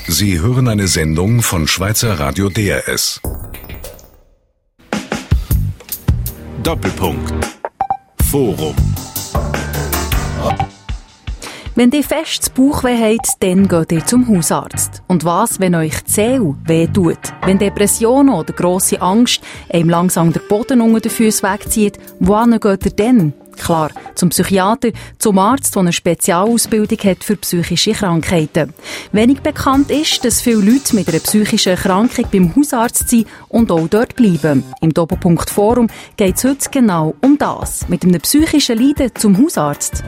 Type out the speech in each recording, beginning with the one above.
Sie hören eine Sendung von Schweizer Radio DRS. Doppelpunkt. Forum. Wenn ihr festes Bauchweh habt, dann geht ihr zum Hausarzt. Und was, wenn euch die Seele weh tut? Wenn Depressionen oder grosse Angst einem langsam den Boden unter den Füßen wegzieht, wohin geht ihr dann? Klar, zum Psychiater, zum Arzt, der eine Spezialausbildung hat für psychische Krankheiten. Wenig bekannt ist, dass viele Leute mit einer psychischen Erkrankung beim Hausarzt sind und auch dort bleiben. Im Doppelpunkt Forum geht es heute genau um das. Mit einem psychischen Leiden zum Hausarzt.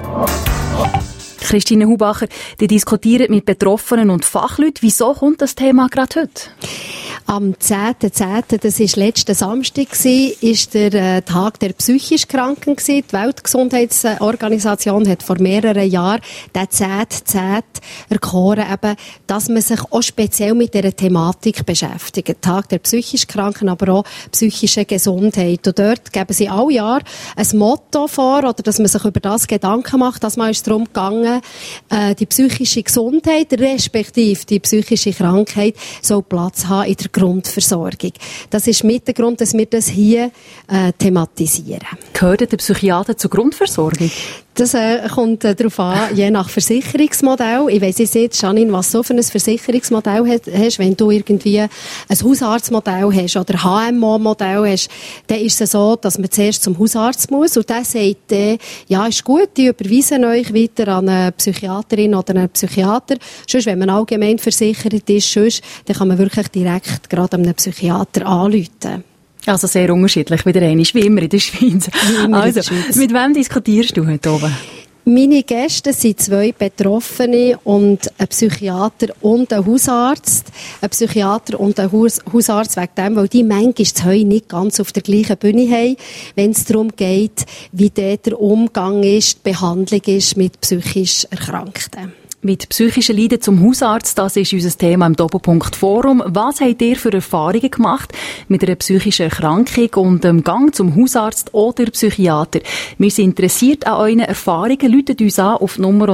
Christine Hubacher, die diskutieren mit Betroffenen und Fachleuten. Wieso kommt das Thema gerade heute? Am 10.10., das war letzten Samstag, ist der Tag der psychisch Kranken gewesen. Die Weltgesundheitsorganisation hat vor mehreren Jahren den 10.10. erkoren, eben, dass man sich auch speziell mit dieser Thematik beschäftigt. Tag der psychisch Kranken, aber auch psychische Gesundheit. Und dort geben sie alle Jahr ein Motto vor, oder dass man sich über das Gedanken macht. Das Mal ist es darum gegangen, die psychische Gesundheit, respektive die psychische Krankheit, soll Platz haben in der Grundversorgung. Das ist mit der Grund, dass wir das hier thematisieren. Gehört der Psychiater zur Grundversorgung? Das kommt darauf an, je nach Versicherungsmodell. Ich weiss jetzt, Janine, was du für ein Versicherungsmodell hast. Wenn du irgendwie ein Hausarztmodell hast oder ein HMO-Modell hast, dann ist es so, dass man zuerst zum Hausarzt muss und der sagt, ja, ist gut, die überweisen euch weiter an eine Psychiaterin oder einen Psychiater. Sonst, wenn man allgemein versichert ist, sonst, dann kann man wirklich direkt gerade einem Psychiater anrufen. Also sehr unterschiedlich, wieder einmal, wie immer in der Schweiz. Also, mit wem diskutierst du heute oben? Meine Gäste sind 2 Betroffene und ein Psychiater und ein Hausarzt. Ein Psychiater und ein Hausarzt wegen dem, weil die manchmal das Heu nicht ganz auf der gleichen Bühne haben, wenn es darum geht, wie der Umgang ist, die Behandlung ist mit psychisch Erkrankten. Mit psychischen Leiden zum Hausarzt, das ist unser Thema im Doppelpunkt Forum. Was habt ihr für Erfahrungen gemacht mit einer psychischen Erkrankung und dem Gang zum Hausarzt oder Psychiater? Wir sind interessiert an euren Erfahrungen. Läutet uns an auf Nummer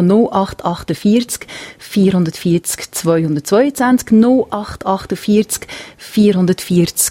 0848 440 222 0848 440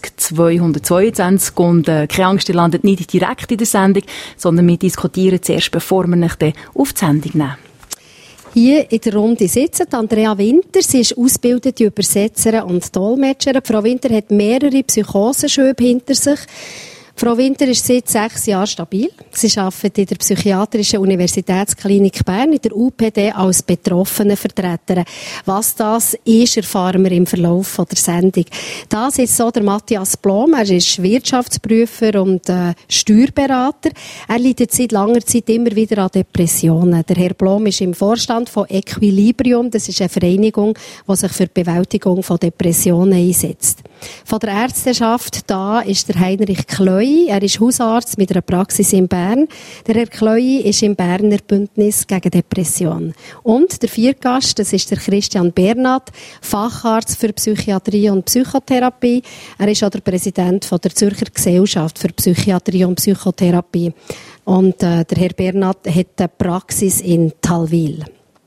222 und keine Angst, ihr landet nicht direkt in der Sendung, sondern wir diskutieren zuerst, bevor wir euch dann auf die Sendung nehmen. Hier in der Runde sitzen Andrea Winter. Sie ist ausgebildete Übersetzerin und Dolmetscherin. Frau Winter hat mehrere Psychosenschübe hinter sich. Frau Winter ist seit 6 Jahren stabil. Sie arbeitet in der Psychiatrischen Universitätsklinik Bern, in der UPD, als Betroffenenvertreterin. Was das ist, erfahren wir im Verlauf der Sendung. Das ist so der Matthias Blom. Er ist Wirtschaftsprüfer und Steuerberater. Er leidet seit langer Zeit immer wieder an Depressionen. Der Herr Blom ist im Vorstand von Equilibrium. Das ist eine Vereinigung, die sich für die Bewältigung von Depressionen einsetzt. Von der Ärzteschaft da ist der Heinrich Kleu. Er ist Hausarzt mit einer Praxis in Bern. Der Herr Kleu ist im Berner Bündnis gegen Depression. Und der Viergast, das ist der Christian Bernat, Facharzt für Psychiatrie und Psychotherapie. Er ist auch der Präsident von der Zürcher Gesellschaft für Psychiatrie und Psychotherapie. Und der Herr Bernat hat eine Praxis in Talwil.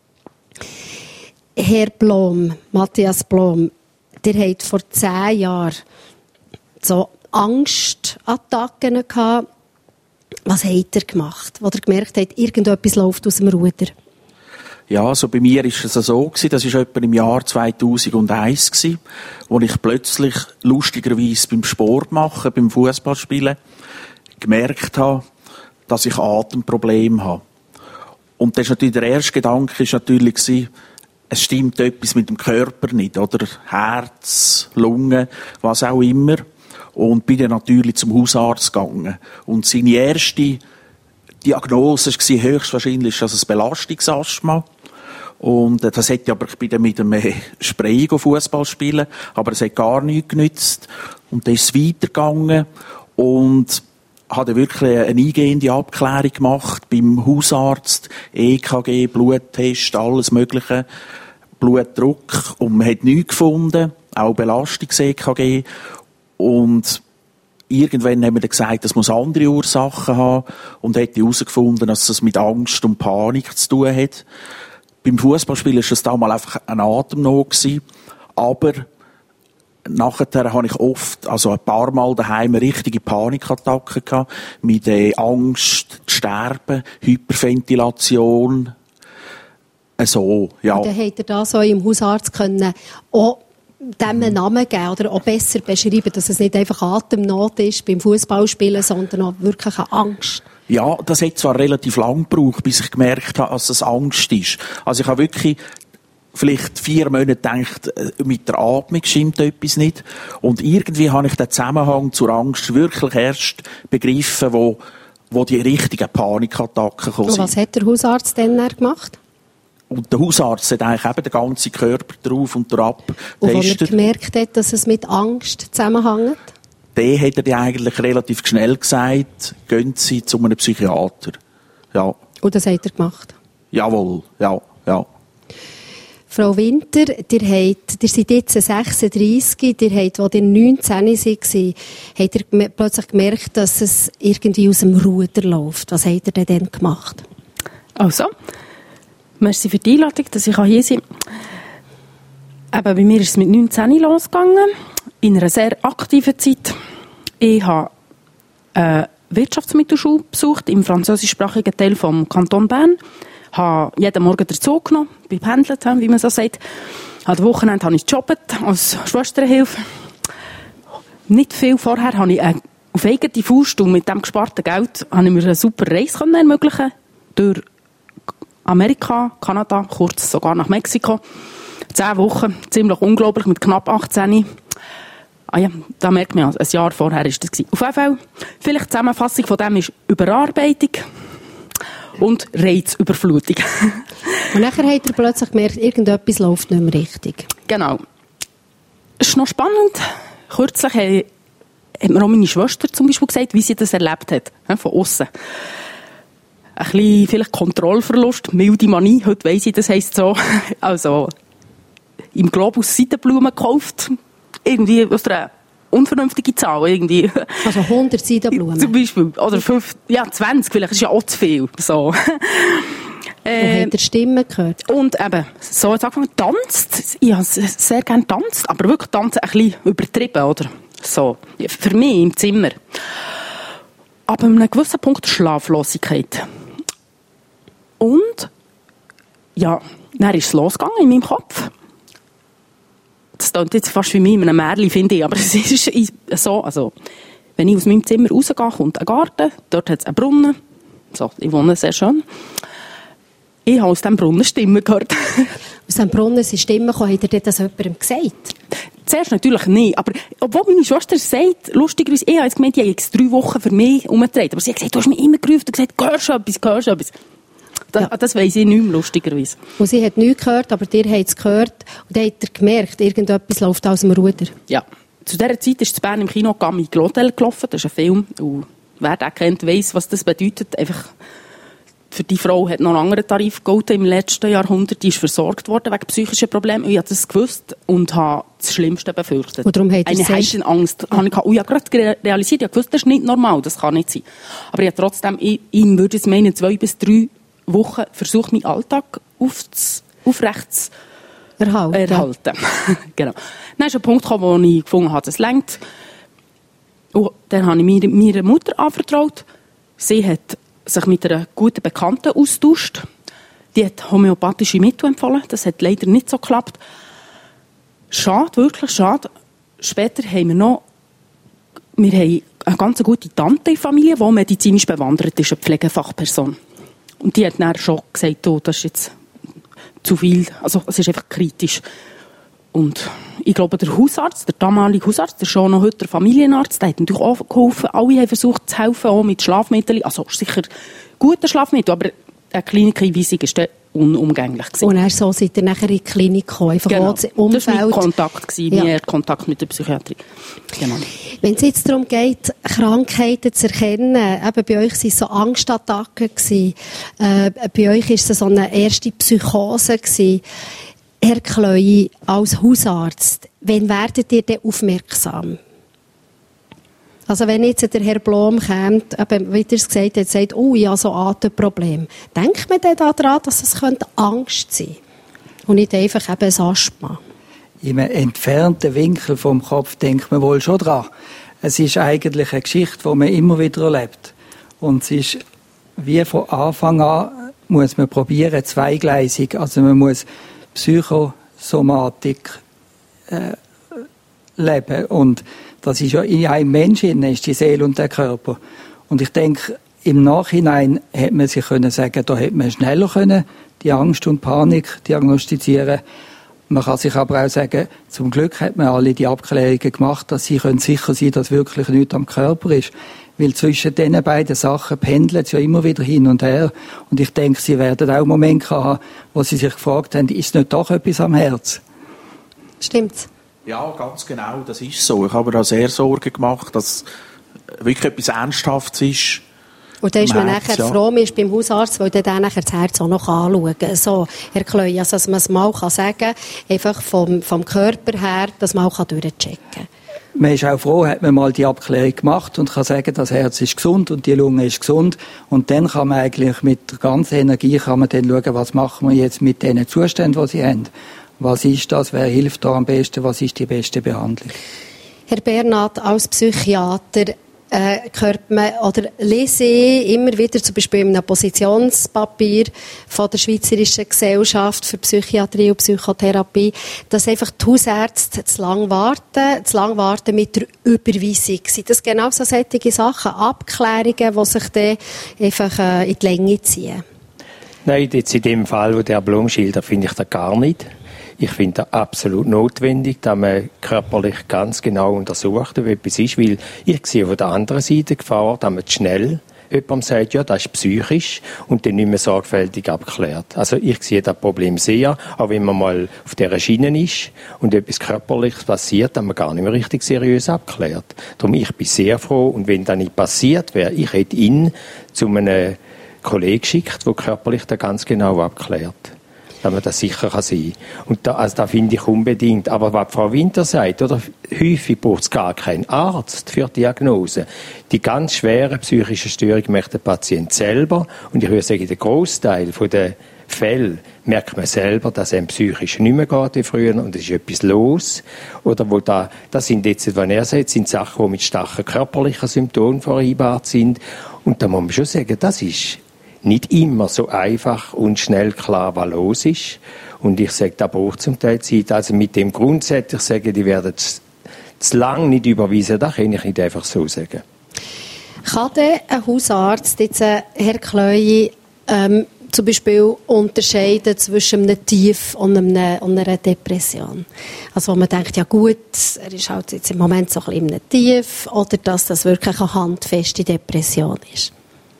Herr Blom, Matthias Blom, ihr habt vor 10 Jahren so Angstattacken gehabt. Was habt ihr gemacht, wo ihr gemerkt habt, irgendetwas läuft aus dem Ruder? Ja, also bei mir ist es so gewesen, das war etwa im Jahr 2001 gewesen, wo ich plötzlich lustigerweise beim Sport machen, beim Fußballspielen, gemerkt habe, dass ich Atemprobleme habe. Und das ist natürlich, der erste Gedanke ist natürlich gewesen, es stimmt etwas mit dem Körper nicht, oder? Herz, Lunge, was auch immer. Und bin dann natürlich zum Hausarzt gegangen. Und seine erste Diagnose war höchstwahrscheinlich das Belastungsasthma. Und das hätte aber, ich bin dann mit einem Spray Fußball spielen, aber es hat gar nichts genützt. Und dann ist es weitergegangen und habe wirklich eine eingehende Abklärung gemacht beim Hausarzt, EKG, Bluttest, alles Mögliche, Blutdruck. Und man hat nichts gefunden, auch Belastungs-EKG. Und irgendwann haben wir dann gesagt, das muss andere Ursachen haben und hätte herausgefunden, dass das mit Angst und Panik zu tun hat. Beim Fußballspielen war das damals einfach eine Atemnot gewesen. Aber nachher habe ich oft, also ein paar Mal daheim richtige Panikattacken gehabt, mit Angst zu sterben, Hyperventilation, so, ja. Und dann habt ihr das auch im Hausarzt können auch dem einen Namen geben oder auch besser beschreiben, dass es nicht einfach Atemnot ist beim Fußballspielen, sondern auch wirklich eine Angst. Ja, das hat zwar relativ lang gebraucht, bis ich gemerkt habe, dass es Angst ist. Also ich habe wirklich vielleicht 4 Monate gedacht, mit der Atmung stimmt etwas nicht. Und irgendwie habe ich den Zusammenhang zur Angst wirklich erst begriffen, wo die richtigen Panikattacken gekommen sind. Und was hat der Hausarzt denn gemacht? Und der Hausarzt hat eigentlich eben den ganzen Körper drauf und drauf Und getestet. als er gemerkt hat, dass es mit Angst zusammenhängt? Der hat er dir eigentlich relativ schnell gesagt, gehen Sie zu einem Psychiater. Ja. Und das hat er gemacht? Jawohl, ja. Frau Winter, ihr seid jetzt 36, ihr habt, als ihr 19 waren, habt ihr plötzlich gemerkt, dass es irgendwie aus dem Ruder läuft. Was habt ihr denn dann gemacht? Also, merci für die Einladung, dass ich hier sein kann. Eben, bei mir ist es mit 19 losgegangen, in einer sehr aktiven Zeit. Ich habe eine Wirtschaftsmittelschule besucht, im französischsprachigen Teil vom Kanton Bern. Ich habe jeden Morgen den Zug genommen, gependelt, wie man so sagt. Am Wochenende habe ich gejobbt als Schwesterhilfe. Nicht viel vorher habe ich auf eigene Faust und mit dem gesparten Geld habe ich mir eine super Reise ermöglichen durch Amerika, Kanada, kurz sogar nach Mexiko. 10 Wochen, ziemlich unglaublich, mit knapp 18. Ja, da merkt man, ein Jahr vorher war das. Auf jeden Fall, vielleicht die Zusammenfassung von dem ist Überarbeitung und Reizüberflutung. Und nachher hat er plötzlich gemerkt, irgendetwas läuft nicht mehr richtig. Genau. Es ist noch spannend. Kürzlich hat mir auch meine Schwester zum Beispiel gesagt, wie sie das erlebt hat, von außen. Ein bisschen vielleicht Kontrollverlust, milde Manie, heute weiss ich, das heisst so. Also, im Globus Seidenblumen gekauft, irgendwie aus einer unvernünftigen Zahl, irgendwie. Also 100 Seidenblumen? Zum Beispiel. Oder 20, vielleicht ist ja auch zu viel. So. Und habt ihr Stimmen gehört? Und eben, so jetzt angefangen, tanzt. Ich habe sehr gerne tanzt, aber wirklich tanzen ein bisschen übertrieben, oder? So. Für mich im Zimmer. Aber an einem gewissen Punkt Schlaflosigkeit. Und, ja, dann ist es losgegangen in meinem Kopf. Das klingt jetzt fast wie mir in einem Märchen, finde ich, aber es ist so, also, wenn ich aus meinem Zimmer rausgehe, kommt ein Garten, dort hat es einen Brunnen, so, ich wohne sehr schön. Ich habe aus diesem Brunnen Stimmen gehört. Aus diesem Brunnen sind Stimmen gekommen, hat er das jemandem gesagt? Zuerst natürlich nicht, aber obwohl meine Schwester sagt, lustigerweise, ich habe jetzt gemeint, ich habe jetzt 3 Wochen für mich umgedreht, aber sie hat gesagt, du hast mich immer gerufen, du hast gesagt, hörst du etwas. Das weiss ich nicht mehr, lustigerweise. Und sie hat nichts gehört, aber ihr habt es gehört und dann habt ihr gemerkt, irgendetwas läuft aus dem Ruder. Ja. Zu dieser Zeit ist in Bern im Kino Gami Glodel gelaufen, das ist ein Film, und wer den kennt, weiss, was das bedeutet. Einfach, für die Frau hat noch einen anderen Tarif gegolten im letzten Jahrhundert, die ist versorgt worden wegen psychischen Problemen. Ich habe das gewusst und habe das Schlimmste befürchtet. Und darum hat eine Heidenangst. Ja. Ich habe gerade realisiert, ich habe gewusst, das ist nicht normal, das kann nicht sein. Aber ich habe trotzdem, ich würde es meinen, 2 bis 3 Wochen versucht, meinen Alltag aufrecht zu erhalten. Genau. Dann ist ein Punkt gekommen, wo ich gefunden habe, das reicht. Und dann habe ich meiner Mutter anvertraut. Sie hat sich mit einer guten Bekannten austauscht. Die hat homöopathische Mittel empfohlen. Das hat leider nicht so geklappt. Schade, wirklich schade. Später haben wir haben eine ganz gute Tante in der Familie, die medizinisch bewandert ist, eine Pflegefachperson. Und die hat dann schon gesagt, oh, das ist jetzt zu viel, also es ist einfach kritisch. Und ich glaube, der Hausarzt, der damalige Hausarzt, der schon noch heute der Familienarzt, der hat natürlich auch geholfen. Alle haben versucht zu helfen, auch mit Schlafmitteln. Also sicher gute Schlafmittel, aber eine Klinikeinweisung war unumgänglich gewesen. Und dann so seid ihr nachher in die Klinik gekommen. Einfach genau. Das Umfeld. Das war mein Kontakt, mehr Kontakt mit der Psychiatrie. Genau. Wenn es jetzt darum geht, Krankheiten zu erkennen, eben bei euch waren es so Angstattacken gewesen, bei euch war es so eine erste Psychose gewesen. Herr Klöi, als Hausarzt, wann werdet ihr denn aufmerksam? Also wenn jetzt der Herr Blom kommt, wie ihr es gesagt habt, sagt, oh, ich habe so ein Atemproblem. Denkt man dann daran, dass es Angst sein könnte? Und nicht einfach eben ein Asthma? in einem entfernten Winkel vom Kopf denkt man wohl schon dran. Es ist eigentlich eine Geschichte, die man immer wieder erlebt. Und es ist wie von Anfang an, muss man probieren, zweigleisig. Also man muss Psychosomatik leben. Und das ist ja in einem Menschen, ist die Seele und der Körper. Und ich denke, im Nachhinein hätte man sich sagen können, da hätte man schneller können, die Angst und Panik diagnostizieren. Man kann sich aber auch sagen, zum Glück hat man alle die Abklärungen gemacht, dass sie sicher sein können, dass wirklich nichts am Körper ist. Weil zwischen diesen beiden Sachen pendelt es ja immer wieder hin und her. Und ich denke, sie werden auch Momente haben, wo sie sich gefragt haben, ist nicht doch etwas am Herz? Stimmt's? Ja, ganz genau, das ist so. Ich habe mir da sehr Sorgen gemacht, dass wirklich etwas Ernsthaftes ist. Und dann ist man nachher froh, man ist beim Hausarzt, weil dann nachher das Herz auch noch anschauen kann. So, Herr Kleu, also, dass man es mal sagen kann, einfach vom Körper her, dass man auch durchchecken kann. Man ist auch froh, hat man mal die Abklärung gemacht und kann sagen, das Herz ist gesund und die Lunge ist gesund. Und dann kann man eigentlich mit der ganzen Energie kann man dann schauen, was machen wir jetzt mit den Zuständen, die sie haben. Was ist das? Wer hilft da am besten? Was ist die beste Behandlung? Herr Bernhard, als Psychiater, hört man oder lese ich immer wieder zum Beispiel in einem Positionspapier von der Schweizerischen Gesellschaft für Psychiatrie und Psychotherapie, dass einfach die Hausärzte zu lang warten mit der Überweisung. Sind das genau so solche Sachen, Abklärungen, die sich dann einfach in die Länge ziehen? Nein, jetzt in dem Fall, wo der Blum schildert, finde ich das gar nicht. Ich finde das absolut notwendig, dass man körperlich ganz genau untersucht, ob etwas ist, weil ich sehe von der anderen Seite die Gefahr, dass man schnell jemandem sagt, ja, das ist psychisch und dann nicht mehr sorgfältig abklärt. Also ich sehe das Problem sehr, auch wenn man mal auf dieser Schiene ist und etwas Körperliches passiert, dass man gar nicht mehr richtig seriös abklärt. Darum, ich bin sehr froh und wenn das nicht passiert wäre, ich hätte ihn zu einem Kollegen geschickt, der körperlich das ganz genau abklärt. Dass man das sicher sein kann. Und das finde ich unbedingt. Aber was Frau Winter sagt, oder, häufig braucht es gar keinen Arzt für die Diagnose. Die ganz schwere psychische Störung macht der Patient selber. Und ich würde sagen, der Großteil der Fälle merkt man selber, dass es psychisch nicht mehr geht wie früher und es ist etwas los. Oder wo das sind jetzt, was er sagt, sind Sachen, die mit starken körperlichen Symptomen vereinbart sind. Und da muss man schon sagen, das ist nicht immer so einfach und schnell klar, was los ist. Und ich sage, da braucht zum Teil Zeit. Also mit dem grundsätzlich sagen, die werden zu lang nicht überwiesen, das kann ich nicht einfach so sagen. Kann denn ein Hausarzt, jetzt Herr Kleu, zum Beispiel unterscheiden zwischen einem Tief und einer Depression? Also wo man denkt, ja gut, er ist halt jetzt im Moment so ein bisschen in einem Tief, oder dass das wirklich eine handfeste Depression ist?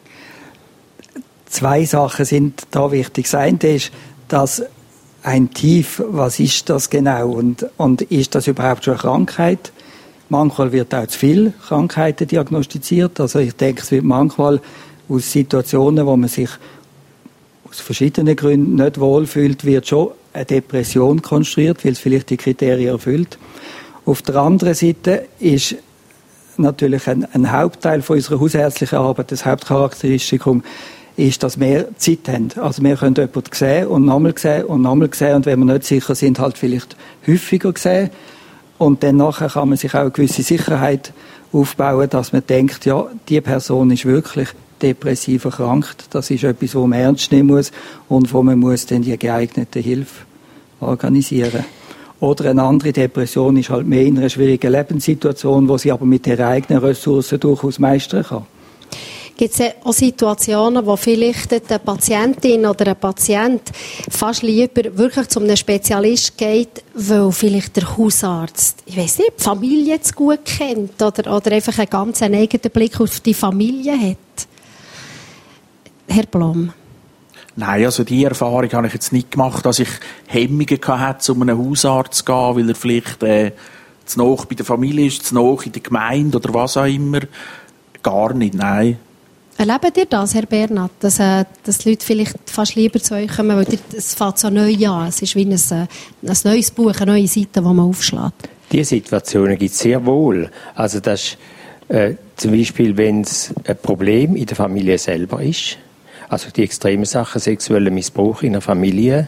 Zwei Sachen sind da wichtig. Das eine ist, dass ein Tief, was ist das genau und ist das überhaupt schon eine Krankheit? Manchmal wird auch zu viel Krankheiten diagnostiziert. Also ich denke, es wird manchmal aus Situationen, wo man sich aus verschiedenen Gründen nicht wohlfühlt, wird schon eine Depression konstruiert, weil es vielleicht die Kriterien erfüllt. Auf der anderen Seite ist natürlich ein Hauptteil von unserer hausärztlichen Arbeit, das Hauptcharakteristikum, ist, dass wir Zeit haben. Also wir können jemanden sehen und nochmal sehen und nochmal sehen und wenn wir nicht sicher sind, halt vielleicht häufiger sehen. Und dann nachher kann man sich auch eine gewisse Sicherheit aufbauen, dass man denkt, ja, die Person ist wirklich depressiv erkrankt. Das ist etwas, wo man ernst nehmen muss und wo man muss dann die geeignete Hilfe organisieren. Oder eine andere Depression ist halt mehr in einer schwierigen Lebenssituation, wo sie aber mit ihren eigenen Ressourcen durchaus meistern kann. Gibt es auch Situationen, wo vielleicht eine Patientin oder ein Patient fast lieber wirklich zu einem Spezialist geht, weil vielleicht der Hausarzt, ich weiss nicht, die Familie zu gut kennt oder einfach einen ganz eigenen Blick auf die Familie hat? Herr Blom. Nein, also die Erfahrung habe ich jetzt nicht gemacht, dass ich Hemmungen hatte, zu einem Hausarzt zu gehen, weil er vielleicht zu nahe bei der Familie ist, zu nahe in der Gemeinde oder was auch immer. Gar nicht, nein. Erlebt ihr das, Herr Bernhard, dass die Leute vielleicht fast lieber zu euch kommen, weil es fängt so neu an, es ist wie ein neues Buch, eine neue Seite, die man aufschlägt? Diese Situationen gibt es sehr wohl. Also das ist, zum Beispiel, wenn es ein Problem in der Familie selber ist, also die extremen Sachen, sexueller Missbrauch in der Familie,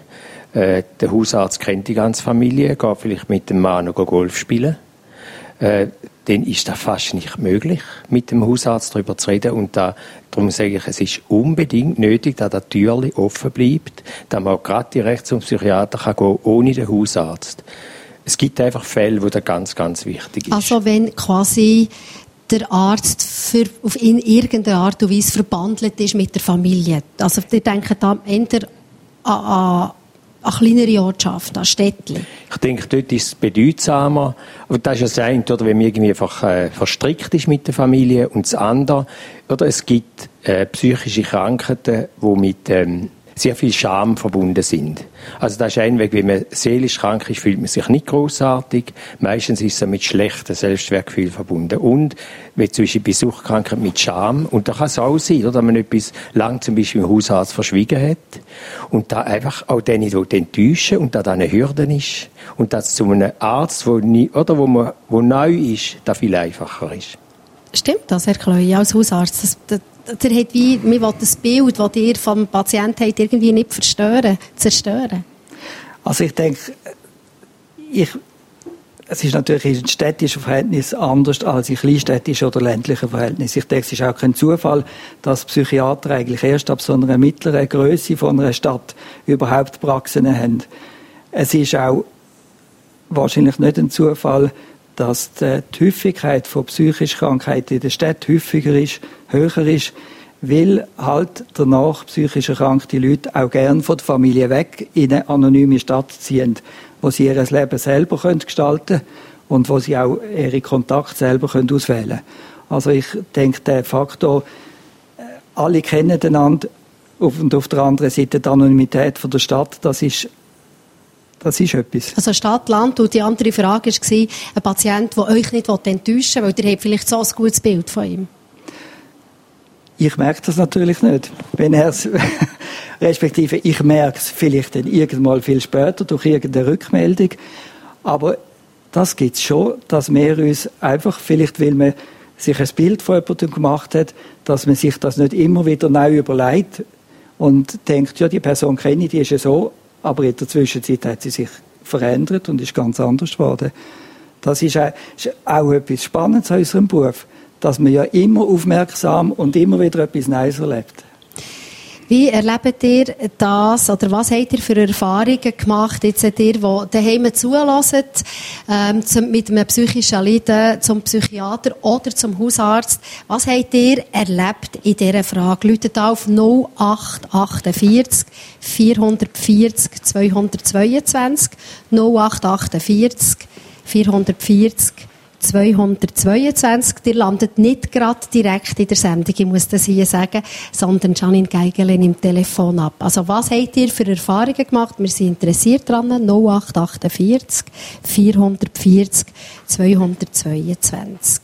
Der Hausarzt kennt die ganze Familie, geht vielleicht mit dem Mann noch Golf spielen. Dann ist das fast nicht möglich, mit dem Hausarzt darüber zu reden. Und darum sage ich, es ist unbedingt nötig, dass das Türchen offen bleibt, dass man auch gerade direkt zum Psychiater kann gehen, ohne den Hausarzt. Es gibt einfach Fälle, wo das ganz, ganz wichtig ist. Also wenn quasi der Arzt in irgendeiner Art und Weise verbandelt ist mit der Familie. Also ihr denkt da eher an kleinere Ortschaften, an Städtchen. Ich denke, dort ist es bedeutsamer. Und das ist ja das eine, oder wenn man irgendwie einfach verstrickt ist mit der Familie. Und das andere, oder es gibt psychische Krankheiten, die mit sehr viel Scham verbunden sind. Also das ist ein Weg, wenn man seelisch krank ist, fühlt man sich nicht grossartig. Meistens ist es mit schlechtem Selbstwertgefühl verbunden. Und wenn zum Beispiel bei Suchtkrankheit mit Scham, und da kann es auch sein, oder, dass man etwas lang zum Beispiel im Hausarzt verschwiegen hat und da einfach auch den nicht enttäuschen und da eine Hürde ist und das zu einem Arzt, wo neu ist, da viel einfacher ist. Stimmt das, Herr Kleu, als Hausarzt? Der hat man will das Bild, das ihr vom Patienten habt, irgendwie nicht zerstören. Also ich denke, es ist natürlich in städtischen Verhältnissen anders als in kleinstädtischen oder ländlichen Verhältnissen. Ich denke, es ist auch kein Zufall, dass Psychiater eigentlich erst ab so einer mittleren Größe von einer Stadt überhaupt Praxen haben. Es ist auch wahrscheinlich nicht ein Zufall, dass die Häufigkeit von psychischen Krankheiten in der Stadt höher ist, weil halt danach psychisch erkrankte Leute auch gerne von der Familie weg in eine anonyme Stadt ziehen, wo sie ihr Leben selber gestalten können und wo sie auch ihre Kontakte selber auswählen können. Also ich denke, der Faktor, alle kennen einander und auf der anderen Seite die Anonymität von der Stadt, das ist etwas. Also Stadt, Land, und die andere Frage war, ein Patient, der euch nicht enttäuschen will, weil ihr habt vielleicht so ein gutes Bild von ihm. Ich merke das natürlich nicht. Respektive ich merke es vielleicht dann irgendwann viel später durch irgendeine Rückmeldung. Aber das gibt es schon, dass wir uns einfach, vielleicht weil man sich ein Bild von jemandem gemacht hat, dass man sich das nicht immer wieder neu überlegt und denkt, ja, die Person kenne ich, die ist ja so, aber in der Zwischenzeit hat sie sich verändert und ist ganz anders geworden. Das ist auch etwas Spannendes an unserem Beruf, dass man ja immer aufmerksam und immer wieder etwas Neues erlebt. Wie erlebt ihr das, oder was habt ihr für Erfahrungen gemacht, jetzt ihr, die daheim zuhören, mit einem psychischen Leiden zum Psychiater oder zum Hausarzt? Was habt ihr erlebt in dieser Frage? Läutet auf 0848 440 222, 0848 440 222. Ihr landet nicht gerade direkt in der Sendung, ich muss das hier sagen, sondern Janine Geigele nimmt Telefon ab. Also was habt ihr für Erfahrungen gemacht? Wir sind interessiert daran. 0848 440 222.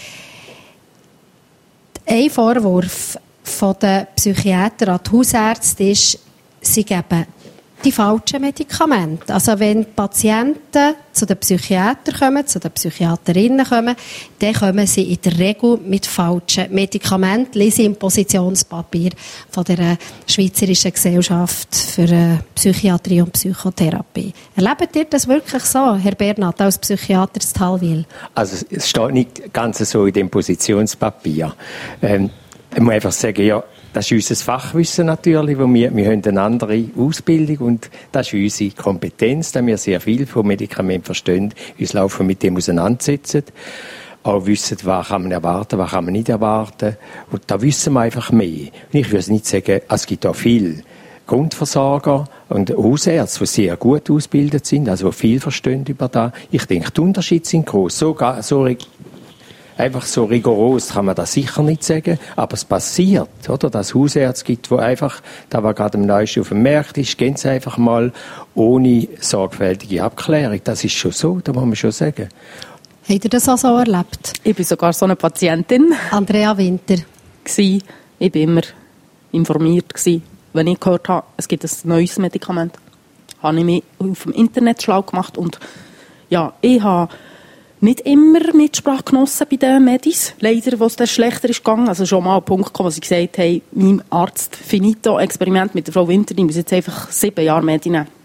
Ein Vorwurf von den Psychiatern an die Hausärzte ist, sie geben die falschen Medikamente. Also wenn die Patienten zu den Psychiatern kommen, zu den Psychiaterinnen kommen, dann kommen sie in der Regel mit falschen Medikamenten, lese im Positionspapier von der Schweizerischen Gesellschaft für Psychiatrie und Psychotherapie. Erlebt ihr das wirklich so, Herr Bernhard, als Psychiater in Thalwil? Also es steht nicht ganz so in dem Positionspapier. Ich muss einfach sagen, ja, das ist unser Fachwissen natürlich, wo wir haben eine andere Ausbildung und das ist unsere Kompetenz, da wir sehr viel von Medikamenten verstehen, uns laufen mit dem auseinandersetzen, auch wissen, was kann man erwarten, was kann man nicht erwarten und da wissen wir einfach mehr. Und ich würde nicht sagen, es gibt auch viele Grundversorger und Hausärzte, die sehr gut ausgebildet sind, also die viel verstehen über das. Ich denke, die Unterschiede sind groß. Einfach so rigoros kann man das sicher nicht sagen, aber es passiert, oder? Dass es Hausärzte gibt, die einfach, da was gerade am neuesten auf dem Markt ist, gehen sie einfach mal ohne sorgfältige Abklärung. Das ist schon so, da muss man schon sagen. Habt ihr das auch so erlebt? Ich bin sogar so eine Patientin. Andrea Winter. Ich war immer informiert. Wenn ich gehört habe, es gibt ein neues Medikament, habe ich mich auf dem Internet schlau gemacht und ja, ich habe nicht immer Mitsprache genossen bei den Medis. Leider, wo es dann schlechter ist gegangen. Also schon mal ein Punkt gekommen, wo sie gesagt haben, meinem Arzt finito Experiment mit der Frau Winter, die muss jetzt einfach 7 Jahre Medi nehmen.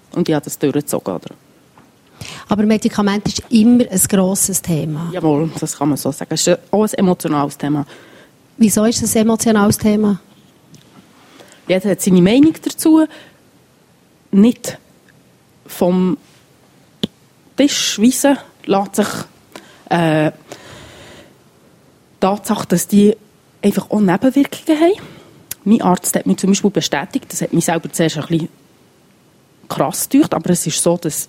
Und ich habe das durchgezogen. Oder? Aber Medikament ist immer ein grosses Thema. Jawohl, das kann man so sagen. Es ist auch ein emotionales Thema. Wieso ist es ein emotionales Thema? Jeder hat seine Meinung dazu. Nicht vom Tisch weisen lässt sich die Tatsache, dass die einfach auch Nebenwirkungen haben. Mein Arzt hat mir zum Beispiel bestätigt, das hat mich selber zuerst ein bisschen krass gedacht, aber es ist so, dass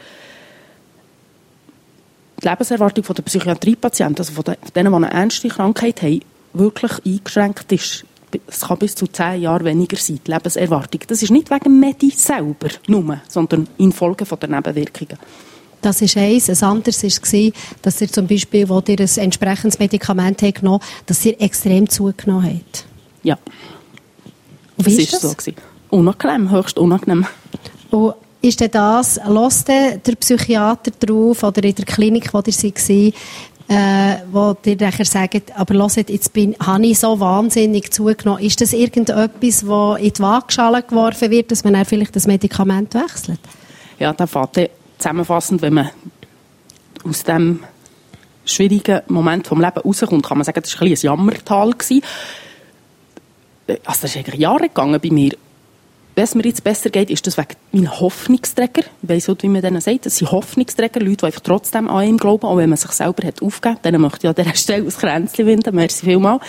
die Lebenserwartung der Psychiatriepatienten, also von denen, die eine ernste Krankheit haben, wirklich eingeschränkt ist. Es kann bis zu 10 Jahre weniger sein, die Lebenserwartung. Das ist nicht wegen Medi selber nur, sondern infolge der Nebenwirkungen. Das ist eins. Ein anderes war, dass ihr zum Beispiel, wo ihr ein entsprechendes Medikament genommen habt, dass ihr extrem zugenommen habt. Ja. Und wie ist das? So gewesen. Unangenehm, höchst unangenehm. Und ist denn das, hört der Psychiater drauf oder in der Klinik, wo ihr war, wo ihr nachher sagt, aber hört, jetzt habe ich so wahnsinnig zugenommen. Ist das irgendetwas, das in die Waagschale geworfen wird, dass man dann vielleicht das Medikament wechselt? Ja, dann fährt zusammenfassend, wenn man aus diesem schwierigen Moment vom Leben rauskommt, kann man sagen, das war ein bisschen ein Jammertal gewesen. Also das ist eigentlich Jahre gegangen bei mir. Wenn es mir jetzt besser geht, ist das wegen meiner Hoffnungsträger. Ich weiss nicht, wie man denen sagt. Das sind Hoffnungsträger, Leute, die einfach trotzdem an ihm glauben, auch wenn man sich selber hat aufgegeben hat. Dann möchte ich an dieser Stelle ein Kränzchen winden. Merci vielmals.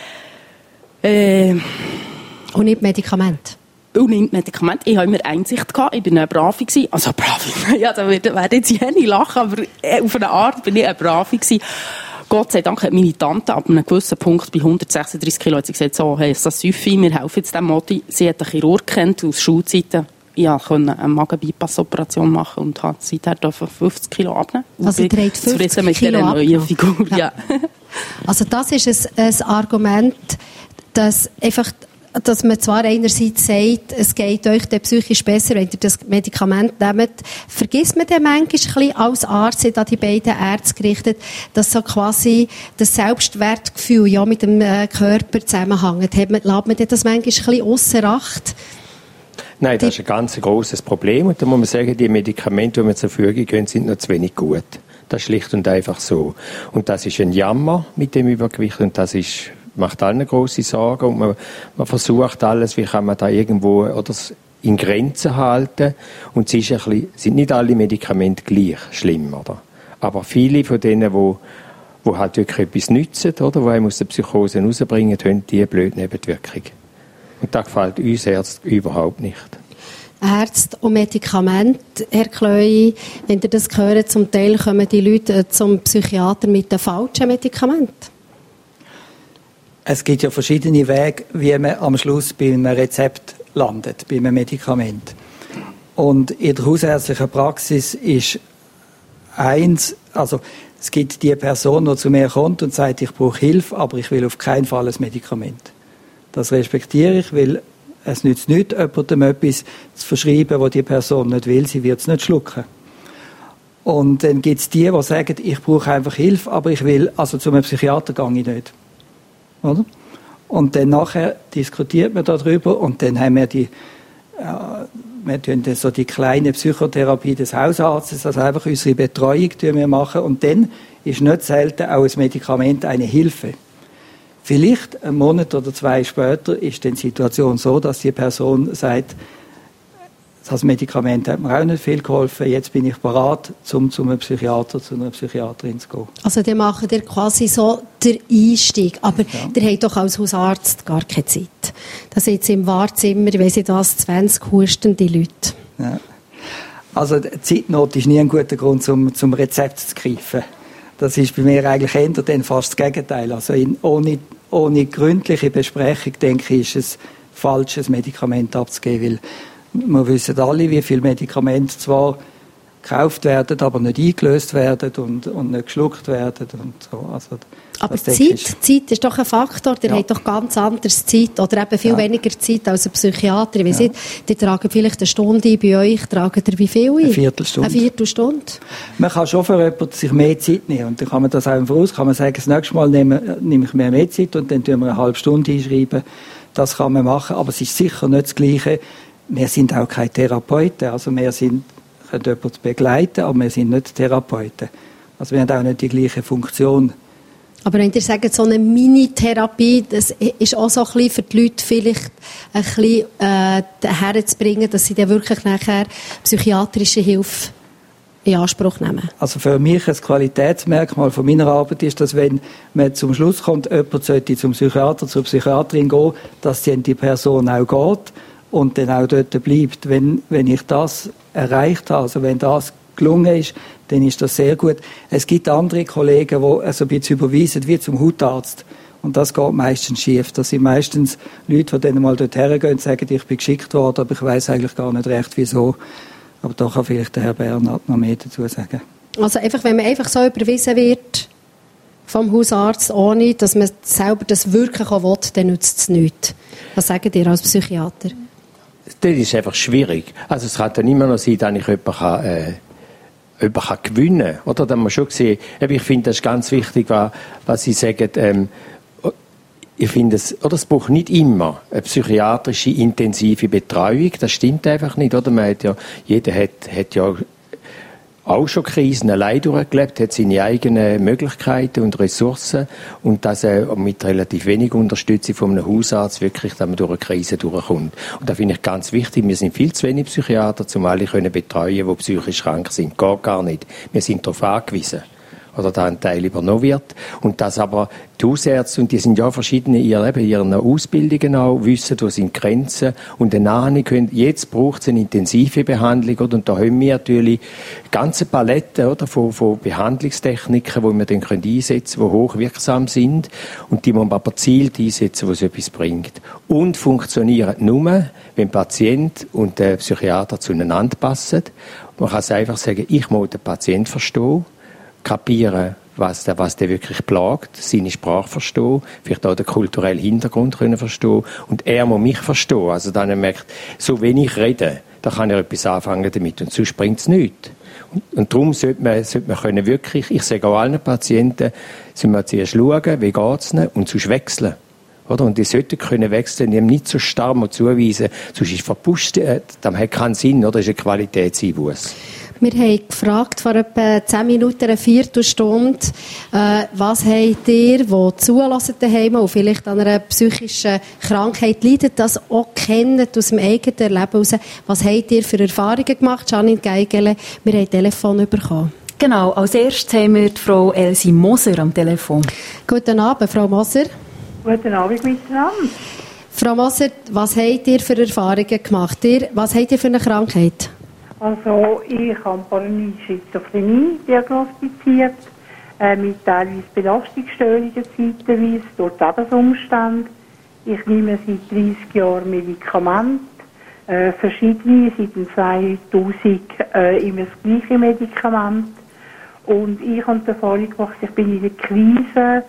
Und nicht Medikament? Und nicht Medikament. Ich habe immer Einsicht gehabt. Ich war eine Brave gewesen. Also Brave. Ja, da werden jetzt jene lachen, aber auf eine Art bin ich eine Brave gewesen. Gott sei Dank hat meine Tante ab einem gewissen Punkt bei 136 Kilo hat sie gesagt, so, hey, ist das Süffi, wir helfen jetzt dem Modi. Sie hat einen Chirurg kennt aus Schulzeiten. Ich konnte eine Magen-Bypass-Operation machen und habe seither 50 Kilo abnehmen. Also trägt 50 mit Kilo ab. Neuen Figur, ja. Also das ist ein Argument, dass man zwar einerseits sagt, es geht euch dann psychisch besser, wenn ihr das Medikament nehmt, vergisst man dann manchmal ein bisschen als Arzt, an die beiden Ärzte gerichtet, dass so quasi das Selbstwertgefühl ja mit dem Körper zusammenhängt. Lässt man das manchmal ein bisschen ausser Acht? Nein, das ist ein ganz grosses Problem. Und da muss man sagen, die Medikamente, die wir zur Verfügung haben, sind noch zu wenig gut. Das ist schlicht und einfach so. Und das ist ein Jammer mit dem Übergewicht und das macht allen grosse Sorgen und man versucht alles, wie kann man da irgendwo oder in Grenzen halten und es ist sind nicht alle Medikamente gleich schlimm, oder? Aber viele von denen, wo halt wirklich etwas nützen, oder, wo einem aus der Psychose rausbringen, haben die blöde Nebenwirkung. Und das gefällt uns Ärzten überhaupt nicht. Ärzte und Medikamente, Herr Klöi, wenn ihr das hört, zum Teil kommen die Leute zum Psychiater mit den falschen Medikamenten. Es gibt ja verschiedene Wege, wie man am Schluss bei einem Rezept landet, bei einem Medikament. Und in der hausärztlichen Praxis ist eins, also es gibt die Person, die zu mir kommt und sagt, ich brauche Hilfe, aber ich will auf keinen Fall ein Medikament. Das respektiere ich, weil es nützt nichts, jemandem etwas zu verschreiben, was die Person nicht will, sie wird es nicht schlucken. Und dann gibt es die sagen, ich brauche einfach Hilfe, aber ich will, also zu einem Psychiater gehe ich nicht. Oder? Und dann nachher diskutiert man darüber und dann haben wir wir tun dann so die kleine Psychotherapie des Hausarztes, also einfach unsere Betreuung wir machen und dann ist nicht selten auch ein Medikament eine Hilfe. Vielleicht einen Monat oder 2 später ist dann die Situation so, dass die Person sagt, das Medikament hat mir auch nicht viel geholfen, jetzt bin ich bereit, zu einem Psychiater, zu einer Psychiaterin zu gehen. Also dann macht ihr quasi so den Einstieg, aber ihr habt doch als Hausarzt gar keine Zeit. Da sitzen im Wartezimmer, weiss ich das, 20 hustende Leute. Ja. Also die Zeitnot ist nie ein guter Grund, zum Rezept zu greifen. Das ist bei mir eigentlich eher dann fast das Gegenteil. Also ohne gründliche Besprechung, denke ich, ist es falsch, ein Medikament abzugeben, weil wir wissen alle, wie viele Medikamente zwar gekauft werden, aber nicht eingelöst werden und nicht geschluckt werden. Und so. Also, aber Zeit ist doch ein Faktor. Ihr habt doch ganz anders Zeit oder eben viel weniger Zeit als ein Psychiater. Ich weiss nicht, die tragen vielleicht eine Stunde ein bei euch. Tragen ihr wie viel ein? Eine Viertelstunde. Eine Viertelstunde? Man kann schon für jemanden sich mehr Zeit nehmen. Und dann kann man das auch im Voraus, kann man sagen, das nächste Mal nehme ich mehr Zeit und dann tun wir eine halbe Stunde einschreiben. Das kann man machen, aber es ist sicher nicht das Gleiche, wir sind auch keine Therapeuten. Also wir können jemanden begleiten, aber wir sind nicht Therapeuten. Also wir haben auch nicht die gleiche Funktion. Aber wenn ihr sagt, so eine Mini-Therapie, das ist auch so ein bisschen für die Leute vielleicht ein bisschen herzubringen, dass sie dann wirklich nachher psychiatrische Hilfe in Anspruch nehmen. Also für mich ein Qualitätsmerkmal von meiner Arbeit ist, dass wenn man zum Schluss kommt, jemand sollte zum Psychiater, zur Psychiaterin gehen, dass die Person auch geht und dann auch dort bleibt. Wenn ich das erreicht habe, also wenn das gelungen ist, dann ist das sehr gut. Es gibt andere Kollegen, die also ein bisschen überweisen, wie zum Hautarzt. Und das geht meistens schief. Das sind meistens Leute, die dann mal dort hergehen und sagen, ich bin geschickt worden, aber ich weiss eigentlich gar nicht recht, wieso. Aber da kann vielleicht der Herr Bernhard noch mehr dazu sagen. Also einfach, wenn man einfach so überwiesen wird vom Hausarzt, ohne dass man selber das wirklich auch will, dann nützt es nichts. Was sagt ihr als Psychiater? Das ist einfach schwierig. Also es kann dann immer noch sein, dass ich jemanden gewinnen kann. Oder? Da haben wir schon gesehen, ich finde, das ist ganz wichtig, was Sie sagen. Ich finde, es braucht nicht immer eine psychiatrische intensive Betreuung. Das stimmt einfach nicht. Oder? Jeder hat ja auch schon Krisen allein durchgelebt, hat seine eigenen Möglichkeiten und Ressourcen und dass er mit relativ wenig Unterstützung von einem Hausarzt wirklich, dass man durch eine Krise durchkommt. Und da finde ich ganz wichtig, wir sind viel zu wenig Psychiater, um alle betreuen, die psychisch krank sind. Geht gar nicht. Wir sind darauf angewiesen. Oder da ein Teil übernommen wird. Und dass aber die Hausärzte, und die sind ja verschiedene in ihren Ausbildungen auch, wissen, wo sind Grenzen und eine Ahnung können, jetzt braucht es eine intensive Behandlung, oder? Und da haben wir natürlich ganze Paletten, oder, von Behandlungstechniken, die wir dann einsetzen können, die hochwirksam sind und die man aber gezielt einsetzen, wo es etwas bringt. Und funktionieren nur, wenn Patient und der Psychiater zueinander passen. Man kann es einfach sagen, ich muss den Patient verstehen, kapieren, was der wirklich plagt, seine Sprache verstehen, vielleicht auch den kulturellen Hintergrund können verstehen und er muss mich verstehen. Also dann merkt, so wenn ich rede, da kann er etwas anfangen damit und sonst bringt es nichts. Und darum sollte man können wirklich, ich sage auch allen Patienten, sollen wir zuerst schauen, wie geht es ihnen und sonst wechseln. Oder? Und die sollten können wechseln, die nicht so starr zuweisen, sonst ist verpusht, das hat keinen Sinn, oder? Das ist ein Qualitätseinbuß. Wir haben gefragt vor etwa 10 Minuten, eine Viertelstunde, was habt ihr, die zulassen daheim und vielleicht an einer psychischen Krankheit leiden, das auch kennt aus dem eigenen Leben heraus. Was habt ihr für Erfahrungen gemacht, Janine Geigele? Wir haben ein Telefon bekommen. Genau, als erstes haben wir die Frau Elsie Moser am Telefon. Guten Abend, Frau Moser. Guten Abend miteinander. Frau Moser, was habt ihr für Erfahrungen gemacht? Was habt ihr für eine Krankheit? Also ich habe Paranoide Schizophrenie diagnostiziert, mit teilweise Belastungsstörungen zeitweise durch die Lebensumstände. Ich nehme seit 30 Jahren Medikamente, verschiedene, seit dem 2000 immer das gleiche Medikament. Und ich habe die Erfahrung gemacht, ich bin in der Krise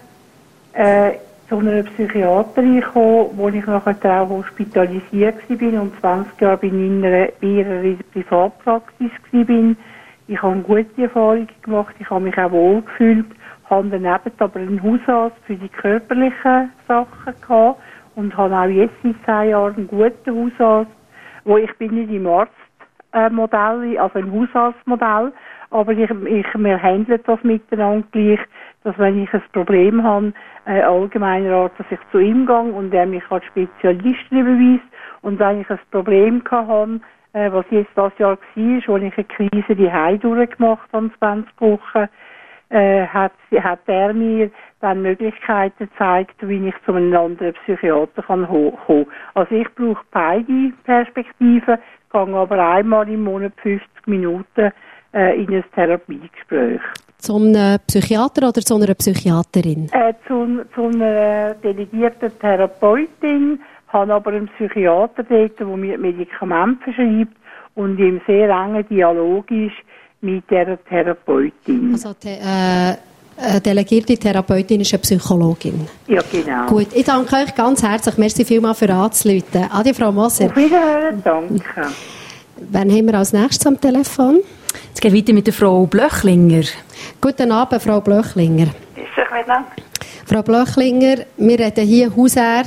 zu einer Psychiaterin gekommen, wo ich nachher auch hospitalisiert war und 20 Jahre in ihrer Privatpraxis war. Ich habe gute Erfahrungen gemacht, ich habe mich auch wohl gefühlt, habe daneben aber einen Hausarzt für die körperlichen Sachen gehabt und habe auch jetzt seit 10 Jahren einen guten Hausarzt, wo ich bin nicht im Arztmodell, also im Hausarztmodell, aber wir handeln das miteinander gleich, dass wenn ich ein Problem habe, allgemeiner Art, dass ich zu ihm gehe und er mich als Spezialisten überweist. Und wenn ich ein Problem hatte, was jetzt das Jahr war, wo ich eine Krise die Heim durchgemacht habe, 20 Wochen, hat er mir dann Möglichkeiten gezeigt, wie ich zu einem anderen Psychiater kommen kann. Also ich brauche beide Perspektiven, gehe aber einmal im Monat 50 Minuten in ein Therapiegespräch. Zu einem Psychiater oder zu einer Psychiaterin? Zu einer delegierten Therapeutin, habe aber einen Psychiater dort, der mir Medikamente verschreibt und im sehr engen Dialog ist mit dieser Therapeutin. Also eine delegierte Therapeutin ist eine Psychologin? Ja, genau. Gut, ich danke euch ganz herzlich. Merci vielmals für anzurufen. Adi, Frau Moser. Auf Wiederhören, danke. Wen haben wir als nächstes am Telefon? Es geht weiter mit der Frau Blöchlinger. Guten Abend, Frau Blöchlinger. Ist es wieder? Frau Blöchlinger, wir reden hier Hausärzte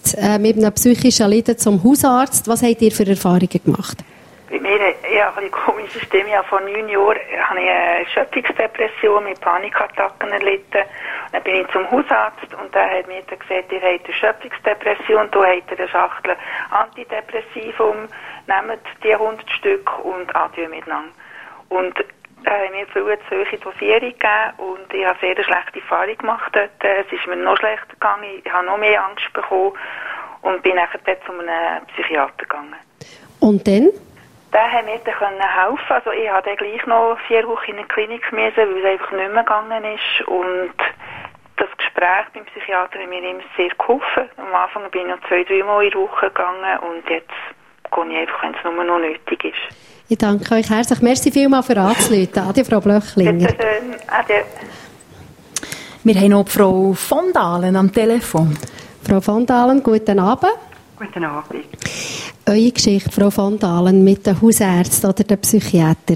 mit einem psychischen Leiden zum Hausarzt. Was habt ihr für Erfahrungen gemacht? Bei mir, ich habe eine komische Stimme. Vor 9 Jahren habe ich eine Schöpfungsdepression mit Panikattacken erlitten. Dann bin ich zum Hausarzt und der hat mir gesagt, ihr habt eine Schöpfungsdepression, da habt ihr eine Schachtel Antidepressivum, nehmt die 100 Stück und adieu miteinander. Und er hat mir viel zu hohe Dosierung gegeben und ich habe sehr schlechte Erfahrung gemacht dort. Es ist mir noch schlechter gegangen, ich habe noch mehr Angst bekommen und bin nachher dort zu einem Psychiater gegangen. Und dann? Der hat mir dann helfen. Also ich habe dann gleich noch 4 Wochen in der Klinik müssen, weil es einfach nicht mehr gegangen ist. Und das Gespräch beim Psychiater hat mir immer sehr geholfen. Am Anfang bin ich noch 2-3 Mal in der Woche gegangen und jetzt gehe ich einfach, wenn es nur noch nötig ist. Ich danke euch herzlich. Merci vielmals für anzurufen. Ade, Frau Blöchlinger. Bitte schön. Ade. Wir haben noch Frau von Dahlen am Telefon. Frau von Dahlen, guten Abend. Guten Abend. Eure Geschichte, Frau von Dahlen, mit den Hausärzten oder den Psychiater?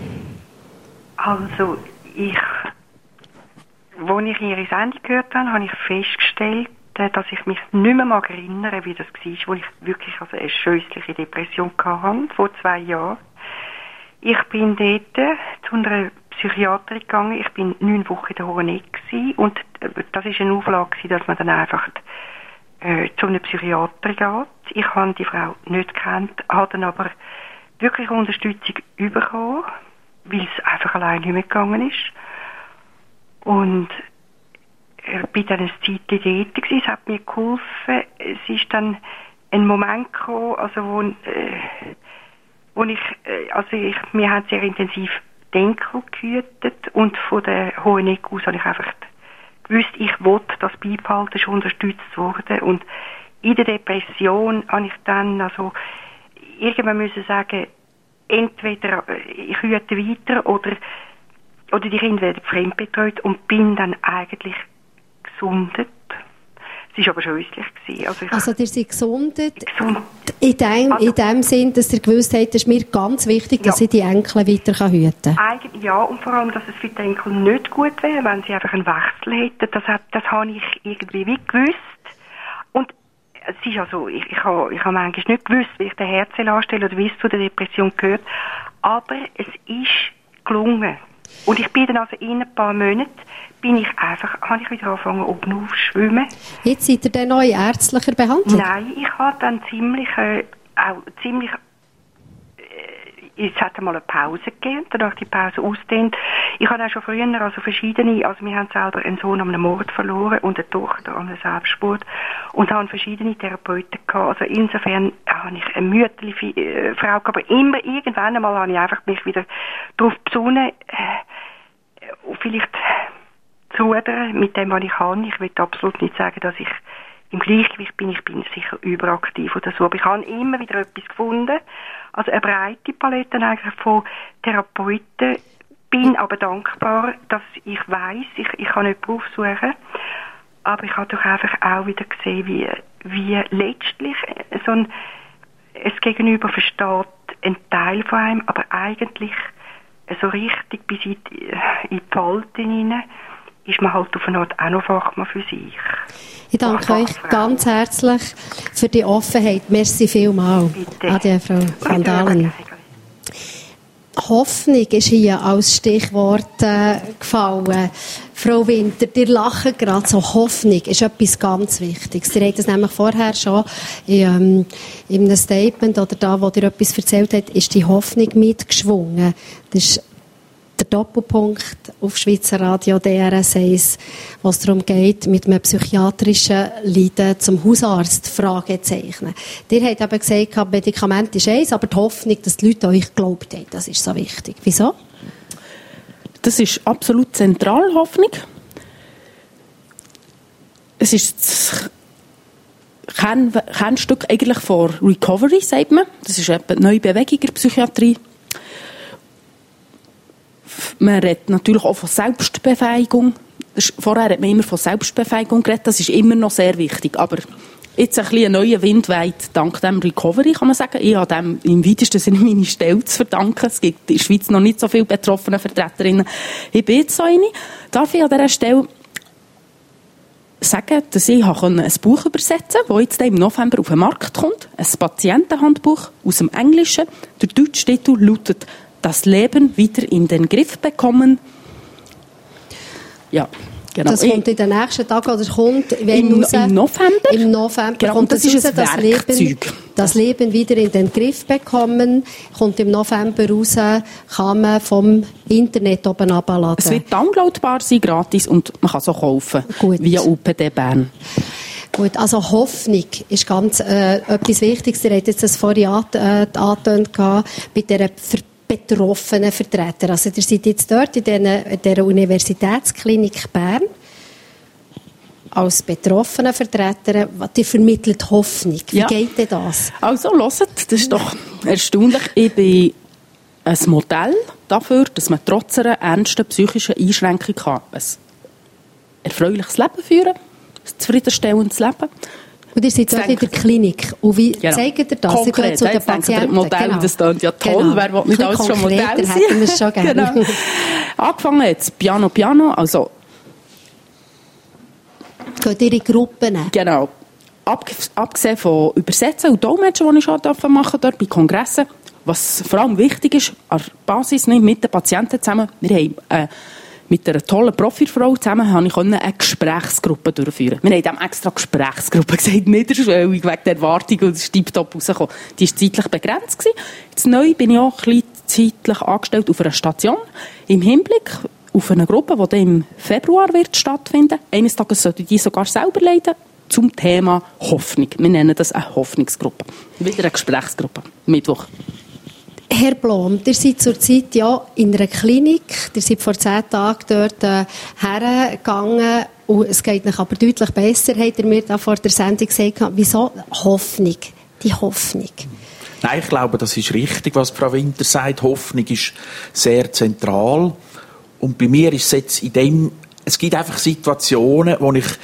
Also, als ich Ihre Sendung gehört habe ich festgestellt, dass ich mich nicht mehr erinnern mag, wie das war, wo ich wirklich eine scheußliche Depression hatte, vor 2 Jahren. Ich bin dort zu einer Psychiaterin gegangen, ich bin 9 Wochen in der Hoheneck und das war eine Auflage, dass man dann einfach zu einem Psychiater geht. Ich habe die Frau nicht gekannt, habe dann aber wirklich Unterstützung bekommen, weil es einfach allein nicht mehr gegangen ist. Und ich bin dann eine Zeit dort gewesen, es hat mir geholfen. Es ist dann ein Moment gekommen, also wir haben sehr intensiv Denken gehütet und von der Hoheneck aus habe ich einfach gewusst, ich wollte das beibehalten, ist unterstützt worden. Und in der Depression habe ich dann irgendwann müssen sagen, entweder ich hüte weiter oder die Kinder werden fremdbetreut und bin dann eigentlich gesundet. Es war aber scheußlich gewesen. Also ihr seid gesundet? In dem Sinn, dass ihr gewusst habt, es ist mir ganz wichtig, dass ich die Enkel weiter hüten kann. Ja, und vor allem, dass es für die Enkel nicht gut wäre, wenn sie einfach einen Wechsel hätten. Das habe ich irgendwie wie gewusst. Und es ist ja so, ich habe manchmal nicht gewusst, wie ich den Herzl anstelle oder wie es zu der Depression gehört. Aber es ist gelungen. Und ich bin dann in ein paar Monaten habe ich wieder angefangen, oben aufzuschwimmen. Jetzt seid ihr dann noch in ärztlicher Behandlung? Nein, ich habe dann es hat einmal eine Pause gegeben, danach die Pause ausgedehnt. Ich habe auch schon früher, wir haben selber einen Sohn an einem Mord verloren und eine Tochter an einem Selbstmord und haben verschiedene Therapeuten gehabt. Also insofern habe ich eine mütterliche Frau gehabt, aber irgendwann einmal habe ich einfach mich wieder darauf besonnen, vielleicht zu rudern mit dem, was ich kann. Ich will absolut nicht sagen, dass ich im Gleichgewicht bin. Ich bin sicher überaktiv oder so. Aber ich habe immer wieder etwas gefunden. Also eine breite Palette eigentlich von Therapeuten. Bin aber dankbar, dass ich weiss, ich kann nicht aufsuchen. Aber ich habe doch einfach auch wieder gesehen, wie letztlich es Gegenüber versteht ein Teil von einem, aber eigentlich so richtig bis in die Falten hinein ist man halt auf eine Art auch noch Fachmann für sich. Ich danke euch ganz herzlich für die Offenheit. Merci vielmals. Bitte. Ade, Frau van Dahlen. Hoffnung ist hier als Stichwort gefallen. Frau Winter, ihr lacht gerade so. Hoffnung ist etwas ganz Wichtiges. Ihr habt das nämlich vorher schon in einem Statement oder da, wo ihr etwas erzählt habt, ist die Hoffnung mitgeschwungen. Das ist der Doppelpunkt auf Schweizer Radio DRS 1, wo es darum geht, mit einem psychiatrischen Leiden zum Hausarzt Fragezeichen. Ihr habt eben gesagt, Medikament ist eins, aber die Hoffnung, dass die Leute euch geglaubt haben, das ist so wichtig. Wieso? Das ist absolut zentral, Hoffnung. Es ist das Kernstück eigentlich von Recovery, sagt man. Das ist eine neue Bewegung in der Psychiatrie. Man redet natürlich auch von Selbstbefähigung. Vorher hat man immer von Selbstbefähigung geredet, das ist immer noch sehr wichtig. Aber jetzt ein bisschen neuer Wind weht, dank dem Recovery, kann man sagen. Ich habe dem im weitesten Sinne meine Stelle zu verdanken. Es gibt in der Schweiz noch nicht so viele betroffene Vertreterinnen. Ich bin jetzt so eine. Darf ich an dieser Stelle sagen, dass ich ein Buch übersetzen konnte, das jetzt im November auf den Markt kommt. Ein Patientenhandbuch aus dem Englischen. Der deutsche Titel lautet «Das Leben wieder in den Griff bekommen». Ja, genau. Das kommt in den nächsten Tagen oder kommt im November. Im November genau, kommt das raus, ist ein das Leben wieder in den Griff bekommen. Kommt im November raus, kann man vom Internet oben abladen. Es wird downloadbar sein, gratis, und man kann es auch kaufen. Gut. Via UPD Bern. Gut, also Hoffnung ist ganz etwas Wichtiges. Ihr habt jetzt das vorhin angetönt bei dieser betroffenen Vertreter. Also ihr seid jetzt dort in dieser Universitätsklinik Bern als betroffene Vertreter, die vermittelt Hoffnung. Wie geht denn das? Also, hört, das ist doch erstaunlich. Ich bin ein Modell dafür, dass man trotz einer ernsten psychischen Einschränkung ein erfreuliches Leben führen kann, ein zufriedenstellendes Leben. Und ihr seid dort in der Klinik. Und wie zeigt ihr das? Konkret, zu den Patienten. Modell, genau. Das klingt ja toll. Genau. Wer will nicht alles schon Modell sein? Hätten wir es schon gerne. Genau. Angefangen jetzt Piano, also geht ihr in Gruppen? Genau. Abgesehen von Übersetzen und Dolmetschen, die ich schon machen dort bei Kongressen, was vor allem wichtig ist, an der Basis mit den Patienten zusammen, wir haben mit einer tollen Profifrau zusammen konnte ich eine Gesprächsgruppe durchführen. Wir haben dem extra Gesprächsgruppe gesagt, niederschwellig, wegen der Erwartung, und es ist tiptop rausgekommen. Die war zeitlich begrenzt gewesen. Jetzt neu bin ich auch ein bisschen zeitlich angestellt auf einer Station, im Hinblick auf eine Gruppe, die dann im Februar wird stattfinden. Eines Tages sollte ich die sogar selber leiten, zum Thema Hoffnung. Wir nennen das eine Hoffnungsgruppe. Wieder eine Gesprächsgruppe. Mittwoch. Herr Blom, ihr seid zurzeit ja in einer Klinik. Ihr seid vor 10 Tagen dort hergegangen. Und es geht euch aber deutlich besser, habt ihr mir da vor der Sendung gesagt. Wieso Hoffnung? Die Hoffnung. Nein, ich glaube, das ist richtig, was Frau Winter sagt. Hoffnung ist sehr zentral. Und bei mir ist es jetzt es gibt einfach Situationen, wo ich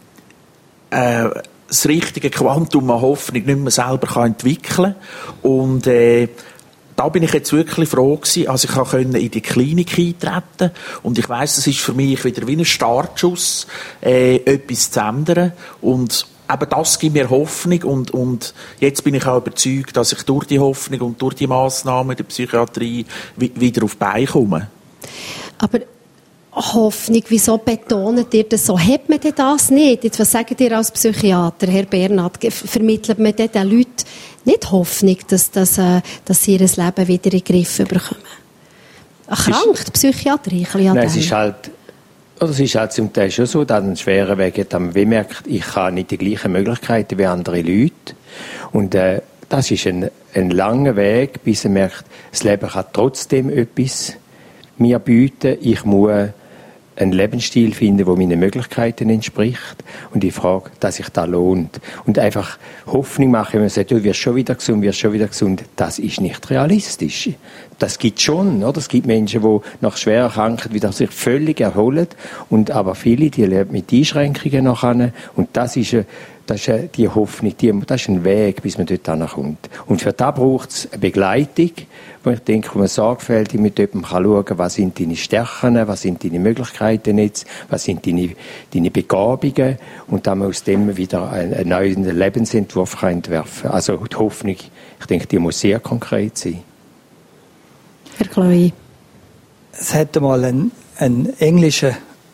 das richtige Quantum an Hoffnung nicht mehr selber entwickeln kann. Und da bin ich jetzt wirklich froh gewesen, als ich in die Klinik eintreten, und ich weiss, das ist für mich wieder wie ein Startschuss, etwas zu ändern, und eben das gibt mir Hoffnung, und jetzt bin ich auch überzeugt, dass ich durch die Hoffnung und durch die Massnahmen der Psychiatrie wieder auf die Beine komme. Aber Hoffnung, wieso betont ihr das so? Hat man denn das nicht? Jetzt, was sagt ihr als Psychiater, Herr Bernhard? Vermittelt man den Leuten nicht Hoffnung, dass sie ihr Leben wieder in den Griff bekommen? Erkrankt Psychiatrie? Nein, es ist halt zum Teil schon so, dass ein schwerer Weg hat, man merkt, ich habe nicht die gleichen Möglichkeiten wie andere Leute. Und das ist ein langer Weg, bis man merkt, das Leben kann trotzdem etwas mir bieten. Ich muss einen Lebensstil finden, der meinen Möglichkeiten entspricht. Und ich frage, dass sich das lohnt. Und einfach Hoffnung machen, wenn man sagt, du wirst schon wieder gesund, das ist nicht realistisch. Das gibt schon, oder? Es gibt Menschen, die nach schwerer Krankheit wieder sich völlig erholen. Aber viele, die leben mit Einschränkungen nachher. Und das ist die Hoffnung, das ist ein Weg, bis man dort hinkommt. Und für das braucht es eine Begleitung, wo ich denke, wo man sorgfältig mit jemandem schauen kann, was sind deine Stärken, was sind deine Möglichkeiten jetzt, was sind deine Begabungen, und dann man aus dem wieder einen neuen Lebensentwurf entwerfen kann. Also die Hoffnung, ich denke, die muss sehr konkret sein. Herr Chloe. Es hat einmal einen englischen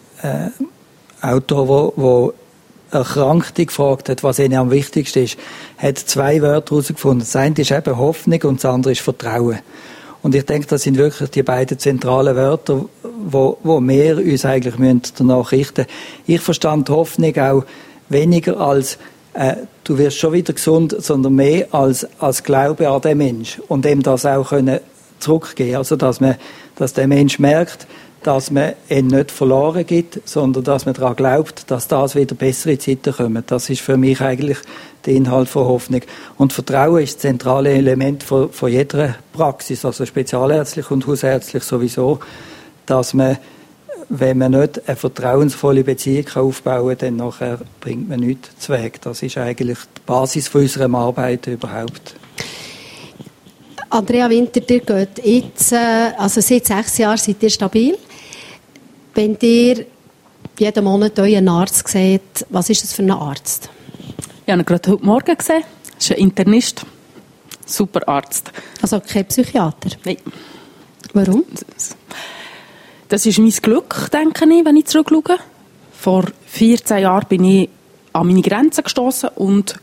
Autor, der Erkrankte gefragt hat, was ihnen am wichtigsten ist, hat 2 Wörter herausgefunden. Das eine ist eben Hoffnung und das andere ist Vertrauen. Und ich denke, das sind wirklich die beiden zentralen Wörter, wo wir uns eigentlich danach richten müssen. Ich verstand Hoffnung auch weniger als du wirst schon wieder gesund, sondern mehr als Glaube an den Menschen und dem das auch zurückgeben können. Also, dass der Mensch merkt, dass man ihn nicht verloren gibt, sondern dass man daran glaubt, dass das wieder bessere Zeiten kommen. Das ist für mich eigentlich der Inhalt von Hoffnung. Und Vertrauen ist das zentrale Element von jeder Praxis, also spezialärztlich und hausärztlich sowieso, dass man, wenn man nicht eine vertrauensvolle Beziehung aufbauen kann, dann nachher bringt man nichts zu Weg. Das ist eigentlich die Basis von unserer Arbeit überhaupt. Andrea Winter, ihr geht jetzt, also seit 6 Jahren seid ihr stabil. Wenn ihr jeden Monat euren Arzt seht. Was ist das für ein Arzt? Ich habe ihn gerade heute Morgen gesehen. Das ist ein Internist. Super Arzt. Also kein Psychiater? Nein. Warum? Das ist mein Glück, denke ich, wenn ich zurückschaue. Vor 14 Jahren bin ich an meine Grenzen gestossen und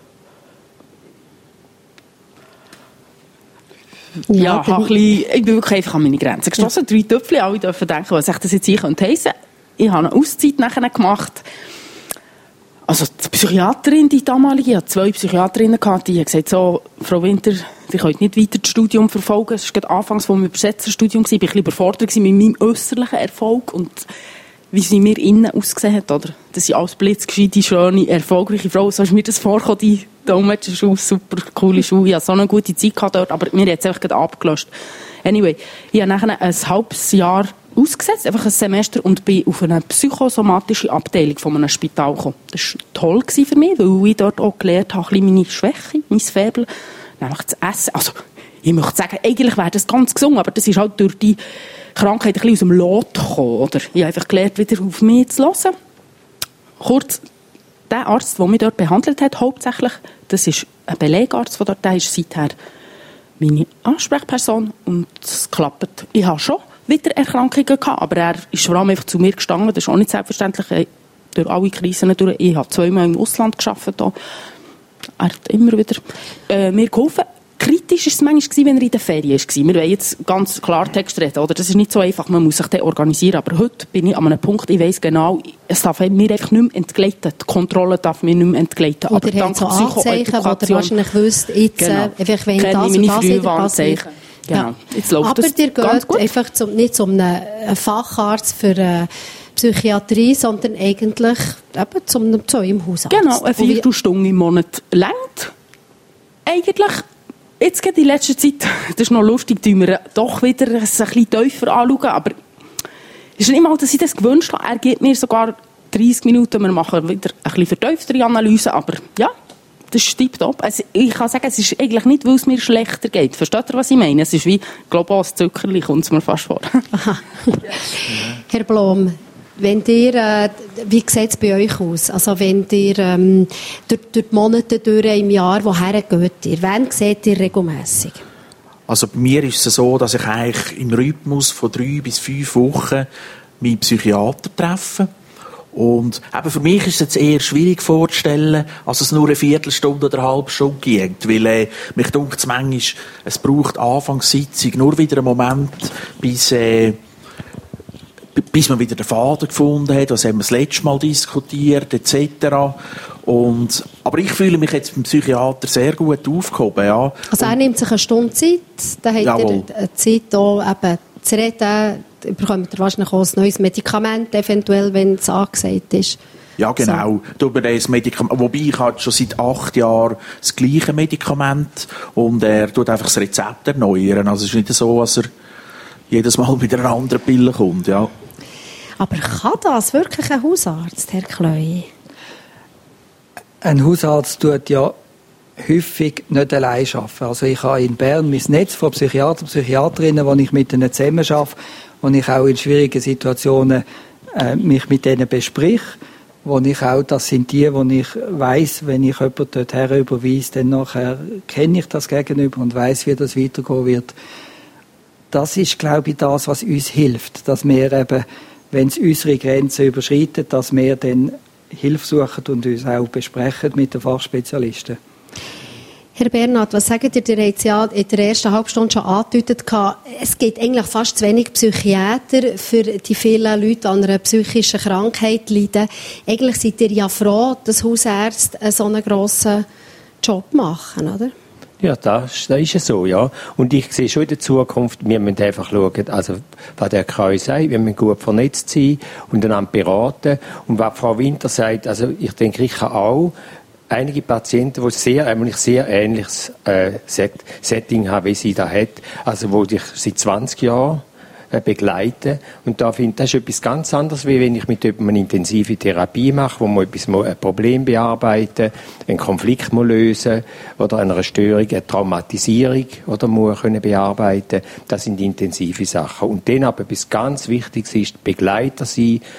ich bin wirklich einfach an meine Grenzen gestossen. 3 Töpfchen, alle dürfen denken, was das jetzt hier heissen könnte. Ich habe eine Auszeit nachher gemacht. Also die Psychiaterin, die damalige, ich hatte 2 Psychiaterinnen gehabt, die haben gesagt, so, Frau Winter, Sie können nicht weiter das Studium verfolgen. Es war gerade anfangs vom Übersetzerstudium, ich war ein bisschen überfordert mit meinem äußerlichen Erfolg und wie sie mir innen ausgesehen hat, oder? Dass ich als blitzgescheite, schöne, erfolgreiche Frau, so ist mir das vorgekommen, die Dolmetscherschule, super coole Schule, ich hatte so eine gute Zeit gehabt dort, aber mir hat es einfach gerade abgelöscht. Anyway, ich habe nachher ein halbes Jahr ausgesetzt, einfach ein Semester, und bin auf eine psychosomatische Abteilung von einem Spital gekommen. Das war toll für mich, weil ich dort auch gelernt habe, ein bisschen meine Schwäche, mein Faible, nämlich zu essen. Also, ich möchte sagen, eigentlich wäre das ganz gesungen, aber das ist halt durch die Krankheit ein bisschen aus dem Lot gekommen, oder? Ich habe einfach gelernt, wieder auf mich zu hören. Kurz, der Arzt, der mich dort behandelt hat, hauptsächlich, das ist ein Belegarzt von dort, der ist seither meine Ansprechperson, und es klappt. Ich habe schon wieder Erkrankungen gehabt, aber er ist vor allem einfach zu mir gestanden, das ist auch nicht selbstverständlich, durch alle Krisen durch. Ich habe 2-mal im Ausland gearbeitet. Er hat immer wieder mir geholfen. Kritisch war es manchmal, wenn er in der Ferien war. Wir wollen jetzt ganz klar Text reden, oder? Das ist nicht so einfach, man muss sich dann organisieren. Aber heute bin ich an einem Punkt, ich weiss genau, es darf mir einfach nicht mehr entgleiten. Die Kontrolle darf mir nicht mehr entgleiten. Oder aber dank so Anzeichen, wo ihr wahrscheinlich wisst, jetzt, genau. Einfach, wenn das und das wieder passiert. Genau. Ja. Jetzt läuft aber das ihr geht einfach nicht zu einem Facharzt für Psychiatrie, sondern eigentlich eben zu eurem Hausarzt. Genau, eine 4 Stunden im Monat reicht. Eigentlich, jetzt geht in letzter Zeit, das ist noch lustig, tun wir doch wieder ein bisschen tiefer anschauen, aber es ist nicht mal, dass ich das gewünscht habe. Er gibt mir sogar 30 Minuten, wir machen wieder ein bisschen vertieftere Analyse, aber ja, das ist tipptopp. Also ich kann sagen, es ist eigentlich nicht, weil es mir schlechter geht. Versteht ihr, was ich meine? Es ist wie globales Zuckerli, kommt es mir fast vor. Aha. Herr Blom, wenn ihr, wie sieht es bei euch aus? Also wenn ihr durch die Monate durch im Jahr, woher geht ihr? Wann seht ihr regelmässig? Also bei mir ist es so, dass ich eigentlich im Rhythmus von 3 bis 5 Wochen meinen Psychiater treffe. Und eben für mich ist es jetzt eher schwierig vorzustellen, als es nur eine Viertelstunde oder eine halbe Stunde geht. Weil mich dunkt es manchmal, es braucht Anfangssitzung nur wieder einen Moment, bis man wieder den Faden gefunden hat, was haben wir das letzte Mal diskutiert, etc. Aber ich fühle mich jetzt beim Psychiater sehr gut aufgehoben, ja. Also er nimmt sich eine Stunde Zeit, dann habt ihr eine Zeit, hier eben zu reden, bekommt ihr wahrscheinlich auch ein neues Medikament, eventuell, wenn es angesagt ist. Ja, genau. So. Wobei ich halt schon seit 8 Jahren das gleiche Medikament, und er tut einfach das Rezept erneuern. Also es ist nicht so, dass er jedes Mal mit einer anderen Pille kommt, ja. Aber kann das wirklich ein Hausarzt, Herr Kleu? Ein Hausarzt tut ja häufig nicht allein arbeiten. Also ich habe in Bern mein Netz von Psychiater und Psychiaterinnen, wo ich mit ihnen zusammen arbeite, wo ich auch in schwierigen Situationen mich mit denen besprich, wo ich auch, das sind die, wo ich weiss, wenn ich jemanden dorthin überweise, dann nachher kenne ich das Gegenüber und weiss, wie das weitergehen wird. Das ist, glaube ich, das, was uns hilft, dass wir eben, wenn es unsere Grenzen überschreitet, dass wir dann Hilfe suchen und uns auch besprechen mit den Fachspezialisten. Herr Bernhard, was sagt ihr? Ihr habt es ja in der ersten Halbstunde schon angedeutet, es gibt eigentlich fast zu wenig Psychiater für die vielen Leute, die an einer psychischen Krankheit leiden. Eigentlich seid ihr ja froh, dass Hausärzte so einen grossen Job machen, oder? Ja, das ist es so, ja. Und ich sehe schon in der Zukunft, wir müssen einfach schauen, also, was der Kreu sagt, wir müssen gut vernetzt sein und einander beraten. Und was Frau Winter sagt, also, ich denke, ich kann auch einige Patienten, die ein sehr ähnliches Setting haben, wie sie da hat, also, wo ich seit 20 Jahren begleiten. Und da finde ich, das ist etwas ganz anderes, wie wenn ich mit jemandem eine intensive Therapie mache, wo man ein Problem bearbeiten, einen Konflikt lösen oder eine Störung, eine Traumatisierung oder muss können bearbeiten. Das sind intensive Sachen. Und dann aber etwas ganz Wichtiges ist, Begleiter sein,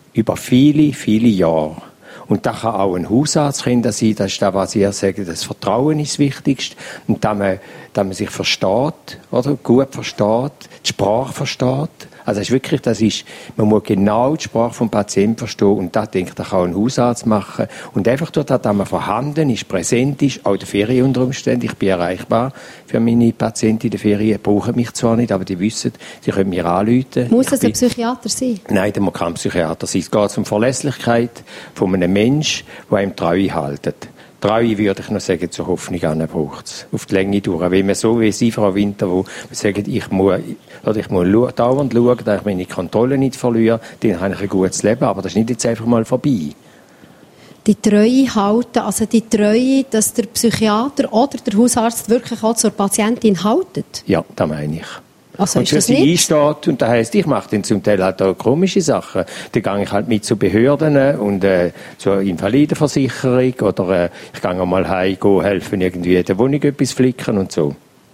über viele, viele Jahre. Und das kann auch ein Hausarztkind sein, das ist das, was ihr sagt, das Vertrauen ist das Wichtigste. Und dass man sich versteht, oder? Gut versteht, die Sprache versteht. Also man muss genau die Sprache vom Patienten verstehen und das, denke ich, das kann ein Hausarzt machen. Und einfach dort, dass man vorhanden ist, präsent ist, auch in der Ferien unter Umständen. Ich bin erreichbar für meine Patienten in der Ferien, brauchen mich zwar nicht, aber die wissen, sie können mir anrufen. Muss das ein Psychiater sein? Nein, der muss kein Psychiater sein. Es geht um Verlässlichkeit von einem Menschen, der einem Treue hält. Treue, würde ich noch sagen, zur Hoffnung an braucht es. Auf die Länge durch. Wenn man so wie Sie, Frau Winter, wo sagen, ich muss dauernd schauen, dass ich meine Kontrolle nicht verliere, dann habe ich ein gutes Leben. Aber das ist nicht jetzt einfach mal vorbei. Die Treue halten, also die Treue, dass der Psychiater oder der Hausarzt wirklich auch zur Patientin haltet? Ja, das meine ich. Also und für sie einsteht, und das heisst, ich mache dann zum Teil halt auch komische Sachen. Dann gehe ich halt mit zu Behörden und zur Invalidenversicherung oder ich gehe mal heim, helfen irgendwie in der Wohnung etwas flicken und so.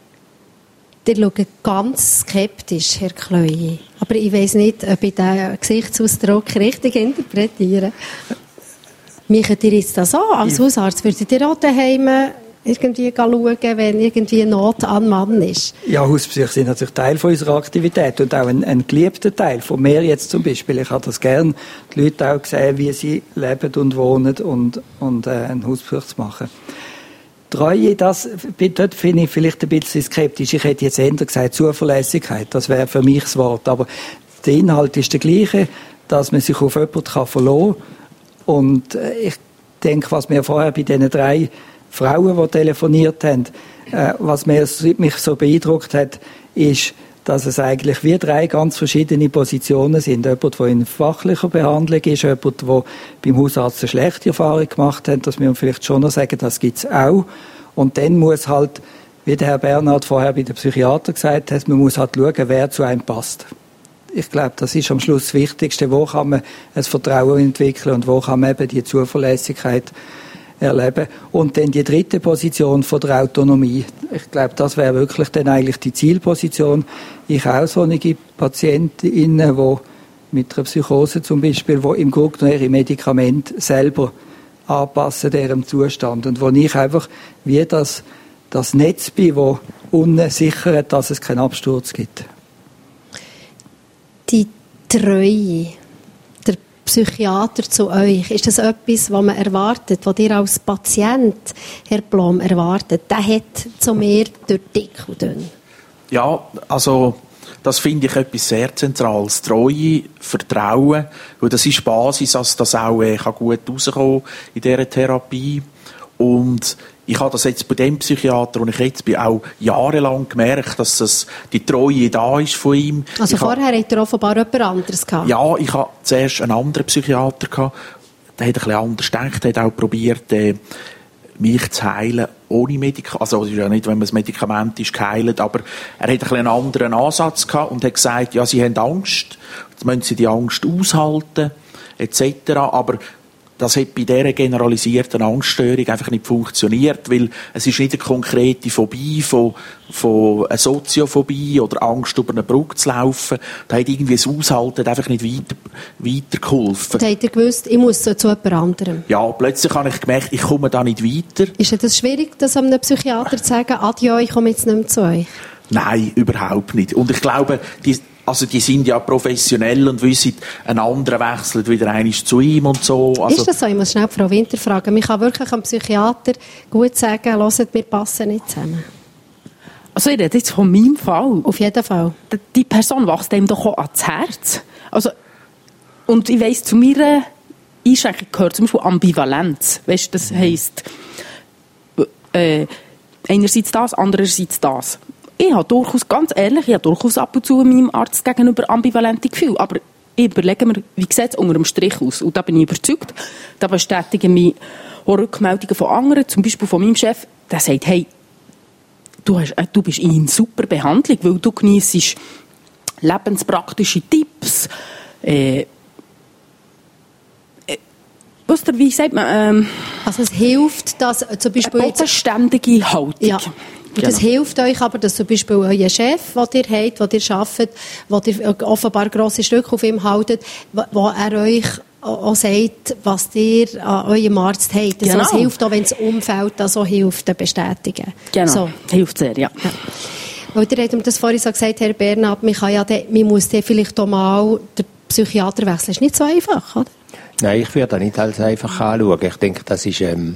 Ihr schaut ganz skeptisch, Herr Klöyi. Aber ich weiss nicht, ob ich diesen Gesichtsausdruck richtig interpretiere. Machen ihr jetzt das an? Als Hausarzt würdet ihr auch daheim irgendwie schauen, wenn irgendwie Not an Mann ist? Ja, Hauspsyche sind natürlich Teil von unserer Aktivität und auch ein geliebter Teil. Von mir jetzt zum Beispiel. Ich habe das gern, die Leute auch sehen, wie sie leben und wohnen und einen Hauspsyche zu machen. Treue, dort finde ich vielleicht ein bisschen skeptisch. Ich hätte jetzt eher gesagt Zuverlässigkeit. Das wäre für mich das Wort. Aber der Inhalt ist der gleiche, dass man sich auf jemanden verlassen kann. Und ich denke, was wir vorher bei diesen 3 Frauen, die telefoniert haben, was mich so beeindruckt hat, ist, dass es eigentlich wie 3 ganz verschiedene Positionen sind. Jemand, der in fachlicher Behandlung ist, jemand, der beim Hausarzt eine schlechte Erfahrung gemacht hat, das müssen wir vielleicht schon noch sagen, das gibt es auch. Und dann muss halt, wie der Herr Bernhard vorher bei den Psychiater gesagt hat, man muss halt schauen, wer zu einem passt. Ich glaube, das ist am Schluss das Wichtigste. Wo kann man ein Vertrauen entwickeln und wo kann man eben die Zuverlässigkeit erleben. Und dann die 3. Position von der Autonomie. Ich glaube, das wäre wirklich dann eigentlich die Zielposition. Ich auch so einige Patientinnen, die mit einer Psychose zum Beispiel, die im Grunde genommen ihre Medikamente selber anpassen, deren Zustand. Und wo ich einfach wie das Netz bin, das unten sichert, dass es keinen Absturz gibt. Die Treue, der Psychiater zu euch, ist das etwas, was man erwartet, was ihr als Patient, Herr Blom, erwartet? Der hat zu mir durch dick und dünn. Ja, also das finde ich etwas sehr Zentrales. Treue, Vertrauen, weil das ist Basis, dass das auch gut rauskommen in dieser Therapie. Und ich habe das jetzt bei dem Psychiater, wo ich jetzt bin, auch jahrelang gemerkt, dass die Treue da ist von ihm. Also vorher hat er offenbar jemand anderes gehabt? Ja, ich hatte zuerst einen anderen Psychiater gehabt. Der hat ein bisschen anders gedacht, der hat auch probiert, mich zu heilen ohne Medikament. Also es ist ja nicht, wenn man das Medikament ist, geheilt, aber er hat ein bisschen einen anderen Ansatz gehabt und hat gesagt, ja, Sie haben Angst, jetzt müssen Sie die Angst aushalten, etc. Aber das hat bei dieser generalisierten Angststörung einfach nicht funktioniert, weil es ist nicht eine konkrete Phobie von einer Soziophobie oder Angst, über eine Brücke zu laufen. Da hat irgendwie das Aushalten einfach nicht weitergeholfen. Da habt ihr gewusst, ich muss zu jemand anderem? Ja, plötzlich habe ich gemerkt, ich komme da nicht weiter. Ist es schwierig, das einem Psychiater zu sagen, adieu, ich komme jetzt nicht mehr zu euch? Nein, überhaupt nicht. Und ich glaube, die sind ja professionell und wissen, ein anderer wechselt wieder einmal zu ihm und so. Also ist das so? Ich muss schnell Frau Winter fragen. Man kann wirklich einem Psychiater gut sagen, hört, wir passen nicht zusammen. Also ich rede jetzt von meinem Fall. Auf jeden Fall. Die Person wächst einem doch auch ans Herz. Also, und ich weiss, zu meiner Einschränkung gehört zum Beispiel Ambivalenz. Weißt, das heisst, einerseits das, andererseits das. Ich habe durchaus, ganz ehrlich, ab und zu meinem Arzt gegenüber ambivalente Gefühle. Aber ich überlege mir, wie sieht es unter dem Strich aus? Und da bin ich überzeugt, da bestätigen mich auch Rückmeldungen von anderen, zum Beispiel von meinem Chef, der sagt, hey, du bist in super Behandlung, weil du geniessest lebenspraktische Tipps. Wisst ihr, wie sagt man? Also es hilft, dass zum Beispiel eine bodenständige Haltung. Ja. Und das hilft euch aber, dass zum Beispiel euer Chef, den ihr habt, den ihr arbeitet, wo ihr offenbar grosse Stücke auf ihm haltet, wo er euch auch sagt, was ihr an eurem Arzt habt. Also es hilft auch, wenn das Umfeld das so hilft, bestätigen. Genau, so. Hilft sehr, ja. Weil ihr habt das vorhin so gesagt, Herr Bernhard, man muss vielleicht auch mal den Psychiater wechseln. Das ist nicht so einfach, oder? Nein, ich würde das nicht als einfach anschauen. Ich denke, das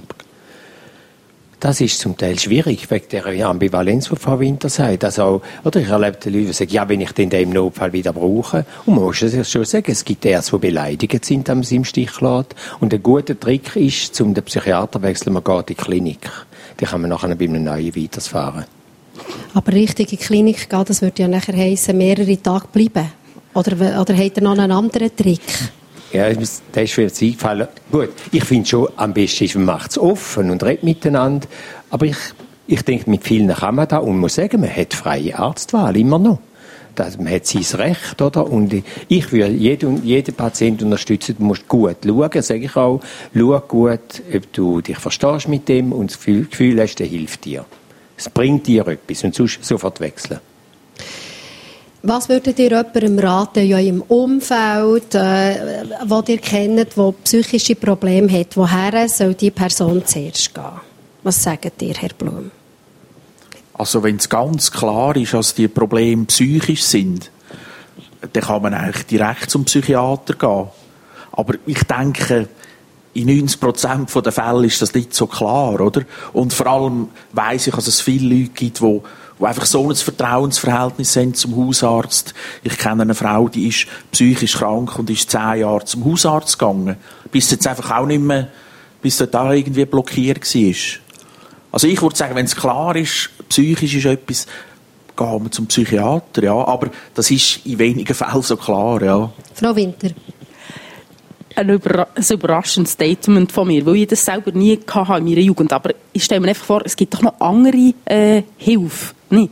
ist zum Teil schwierig, wegen der Ambivalenz, die Frau Winter sagt. Also, oder ich erlebe die Leute, die sagen, ja, wenn ich den im Notfall wieder brauche. Und man muss es schon sagen, es gibt Ärzte, die beleidigt sind, wenn man sie im Stich lässt. Und ein guter Trick ist, zum den Psychiater wechseln, man geht in die Klinik. Die kann man nachher bei einem neuen weiterfahren. Aber richtig in die Klinik gehen, das würde ja nachher heissen, mehrere Tage bleiben. Oder habt ihr noch einen anderen Trick? Ja, das ist für uns eingefallen. Gut, ich finde schon, am besten ist, man macht es offen und redet miteinander. Aber ich denke, mit vielen kann man da und muss sagen, man hat freie Arztwahl, immer noch. Man hat sein Recht, oder? Und ich würde jeden Patienten unterstützen, du musst gut schauen, sage ich auch. Schau gut, ob du dich verstehst mit dem und das Gefühl hast, der hilft dir. Es bringt dir etwas und sonst sofort wechseln. Was würdet ihr jemandem raten, ja im Umfeld, wo ihr kennt, der psychische Probleme hat? Woher soll die Person zuerst gehen? Was sagt ihr, Herr Blum? Also wenn es ganz klar ist, dass die Probleme psychisch sind, dann kann man eigentlich direkt zum Psychiater gehen. Aber ich denke, in 90% der Fälle ist das nicht so klar, oder? Und vor allem weiss ich, dass es viele Leute gibt, die einfach so ein Vertrauensverhältnis haben zum Hausarzt. Ich kenne eine Frau, die ist psychisch krank und ist 10 Jahre zum Hausarzt gegangen. Bis jetzt einfach auch nicht mehr, bis dort auch irgendwie blockiert war. Also ich würde sagen, wenn es klar ist, psychisch ist etwas, gehen wir zum Psychiater, ja. Aber das ist in wenigen Fällen so klar, ja. Frau Winter. Ein überraschendes Statement von mir, weil ich das selber nie hatte in meiner Jugend. Aber ich stelle mir einfach vor, es gibt doch noch andere Hilfe. Nee.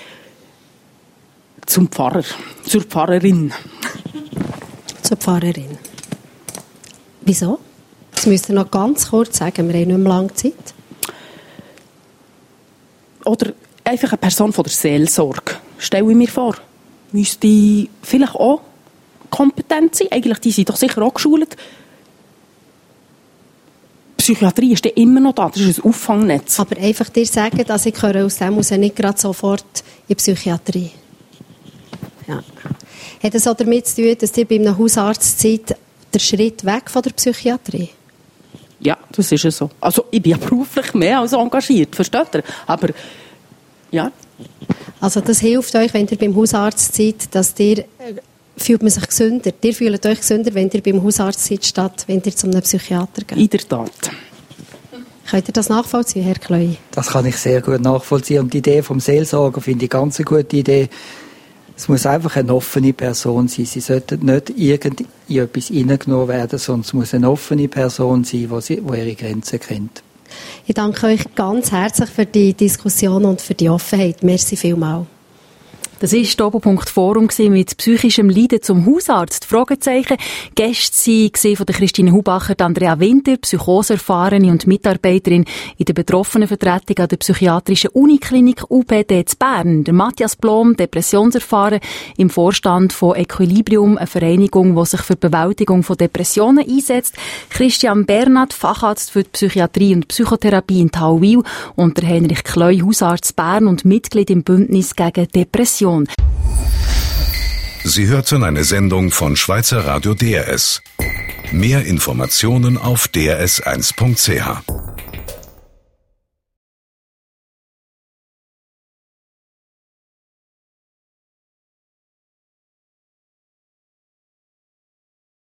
Zum Pfarrer, zur Pfarrerin. Zur Pfarrerin. Wieso? Das müsst ihr noch ganz kurz sagen, wir haben nicht mehr lange Zeit. Oder einfach eine Person von der Seelsorge. Stelle ich mir vor. Müsste vielleicht auch kompetent sein. Eigentlich, die sind doch sicher auch geschult. Psychiatrie ist immer noch da, das ist ein Auffangnetz. Aber einfach dir sagen, dass ich aus dem muss nicht gerade sofort in die Psychiatrie. Ja. Hat es auch damit zu tun, dass ihr bei einem Hausarzt seid, der Schritt weg von der Psychiatrie? Ja, das ist ja so. Also ich bin ja beruflich mehr als engagiert, versteht ihr? Aber, ja. Also das hilft euch, wenn ihr beim Hausarzt seid, dass ihr fühlt man sich gesünder. Ihr fühlt euch gesünder, wenn ihr beim Hausarzt seid, statt wenn ihr zu einem Psychiater geht. In der Tat. Könnt ihr das nachvollziehen, Herr Kleu? Das kann ich sehr gut nachvollziehen. Und die Idee vom Seelsorger finde ich ganz eine gute Idee. Es muss einfach eine offene Person sein. Sie sollte nicht in etwas hineingenommen werden, sondern es muss eine offene Person sein, die ihre Grenzen kennt. Ich danke euch ganz herzlich für die Diskussion und für die Offenheit. Merci vielmals. Das war das Doppelpunkt Forum mit psychischem Leiden zum Hausarzt. Fragezeichen. Gäste waren von der Christine Hubacher, Andrea Winter, Psychoseerfahrene und Mitarbeiterin in der Betroffenenvertretung an der psychiatrischen Uniklinik UPD zu Bern. Der Matthias Blom, depressionserfahren, im Vorstand von Equilibrium, eine Vereinigung, die sich für die Bewältigung von Depressionen einsetzt. Christian Bernhard, Facharzt für die Psychiatrie und Psychotherapie in Thalwil und der Heinrich Kleu, Hausarzt Bern und Mitglied im Bündnis gegen Depression. Sie hörten eine Sendung von Schweizer Radio DRS. Mehr Informationen auf drs1.ch.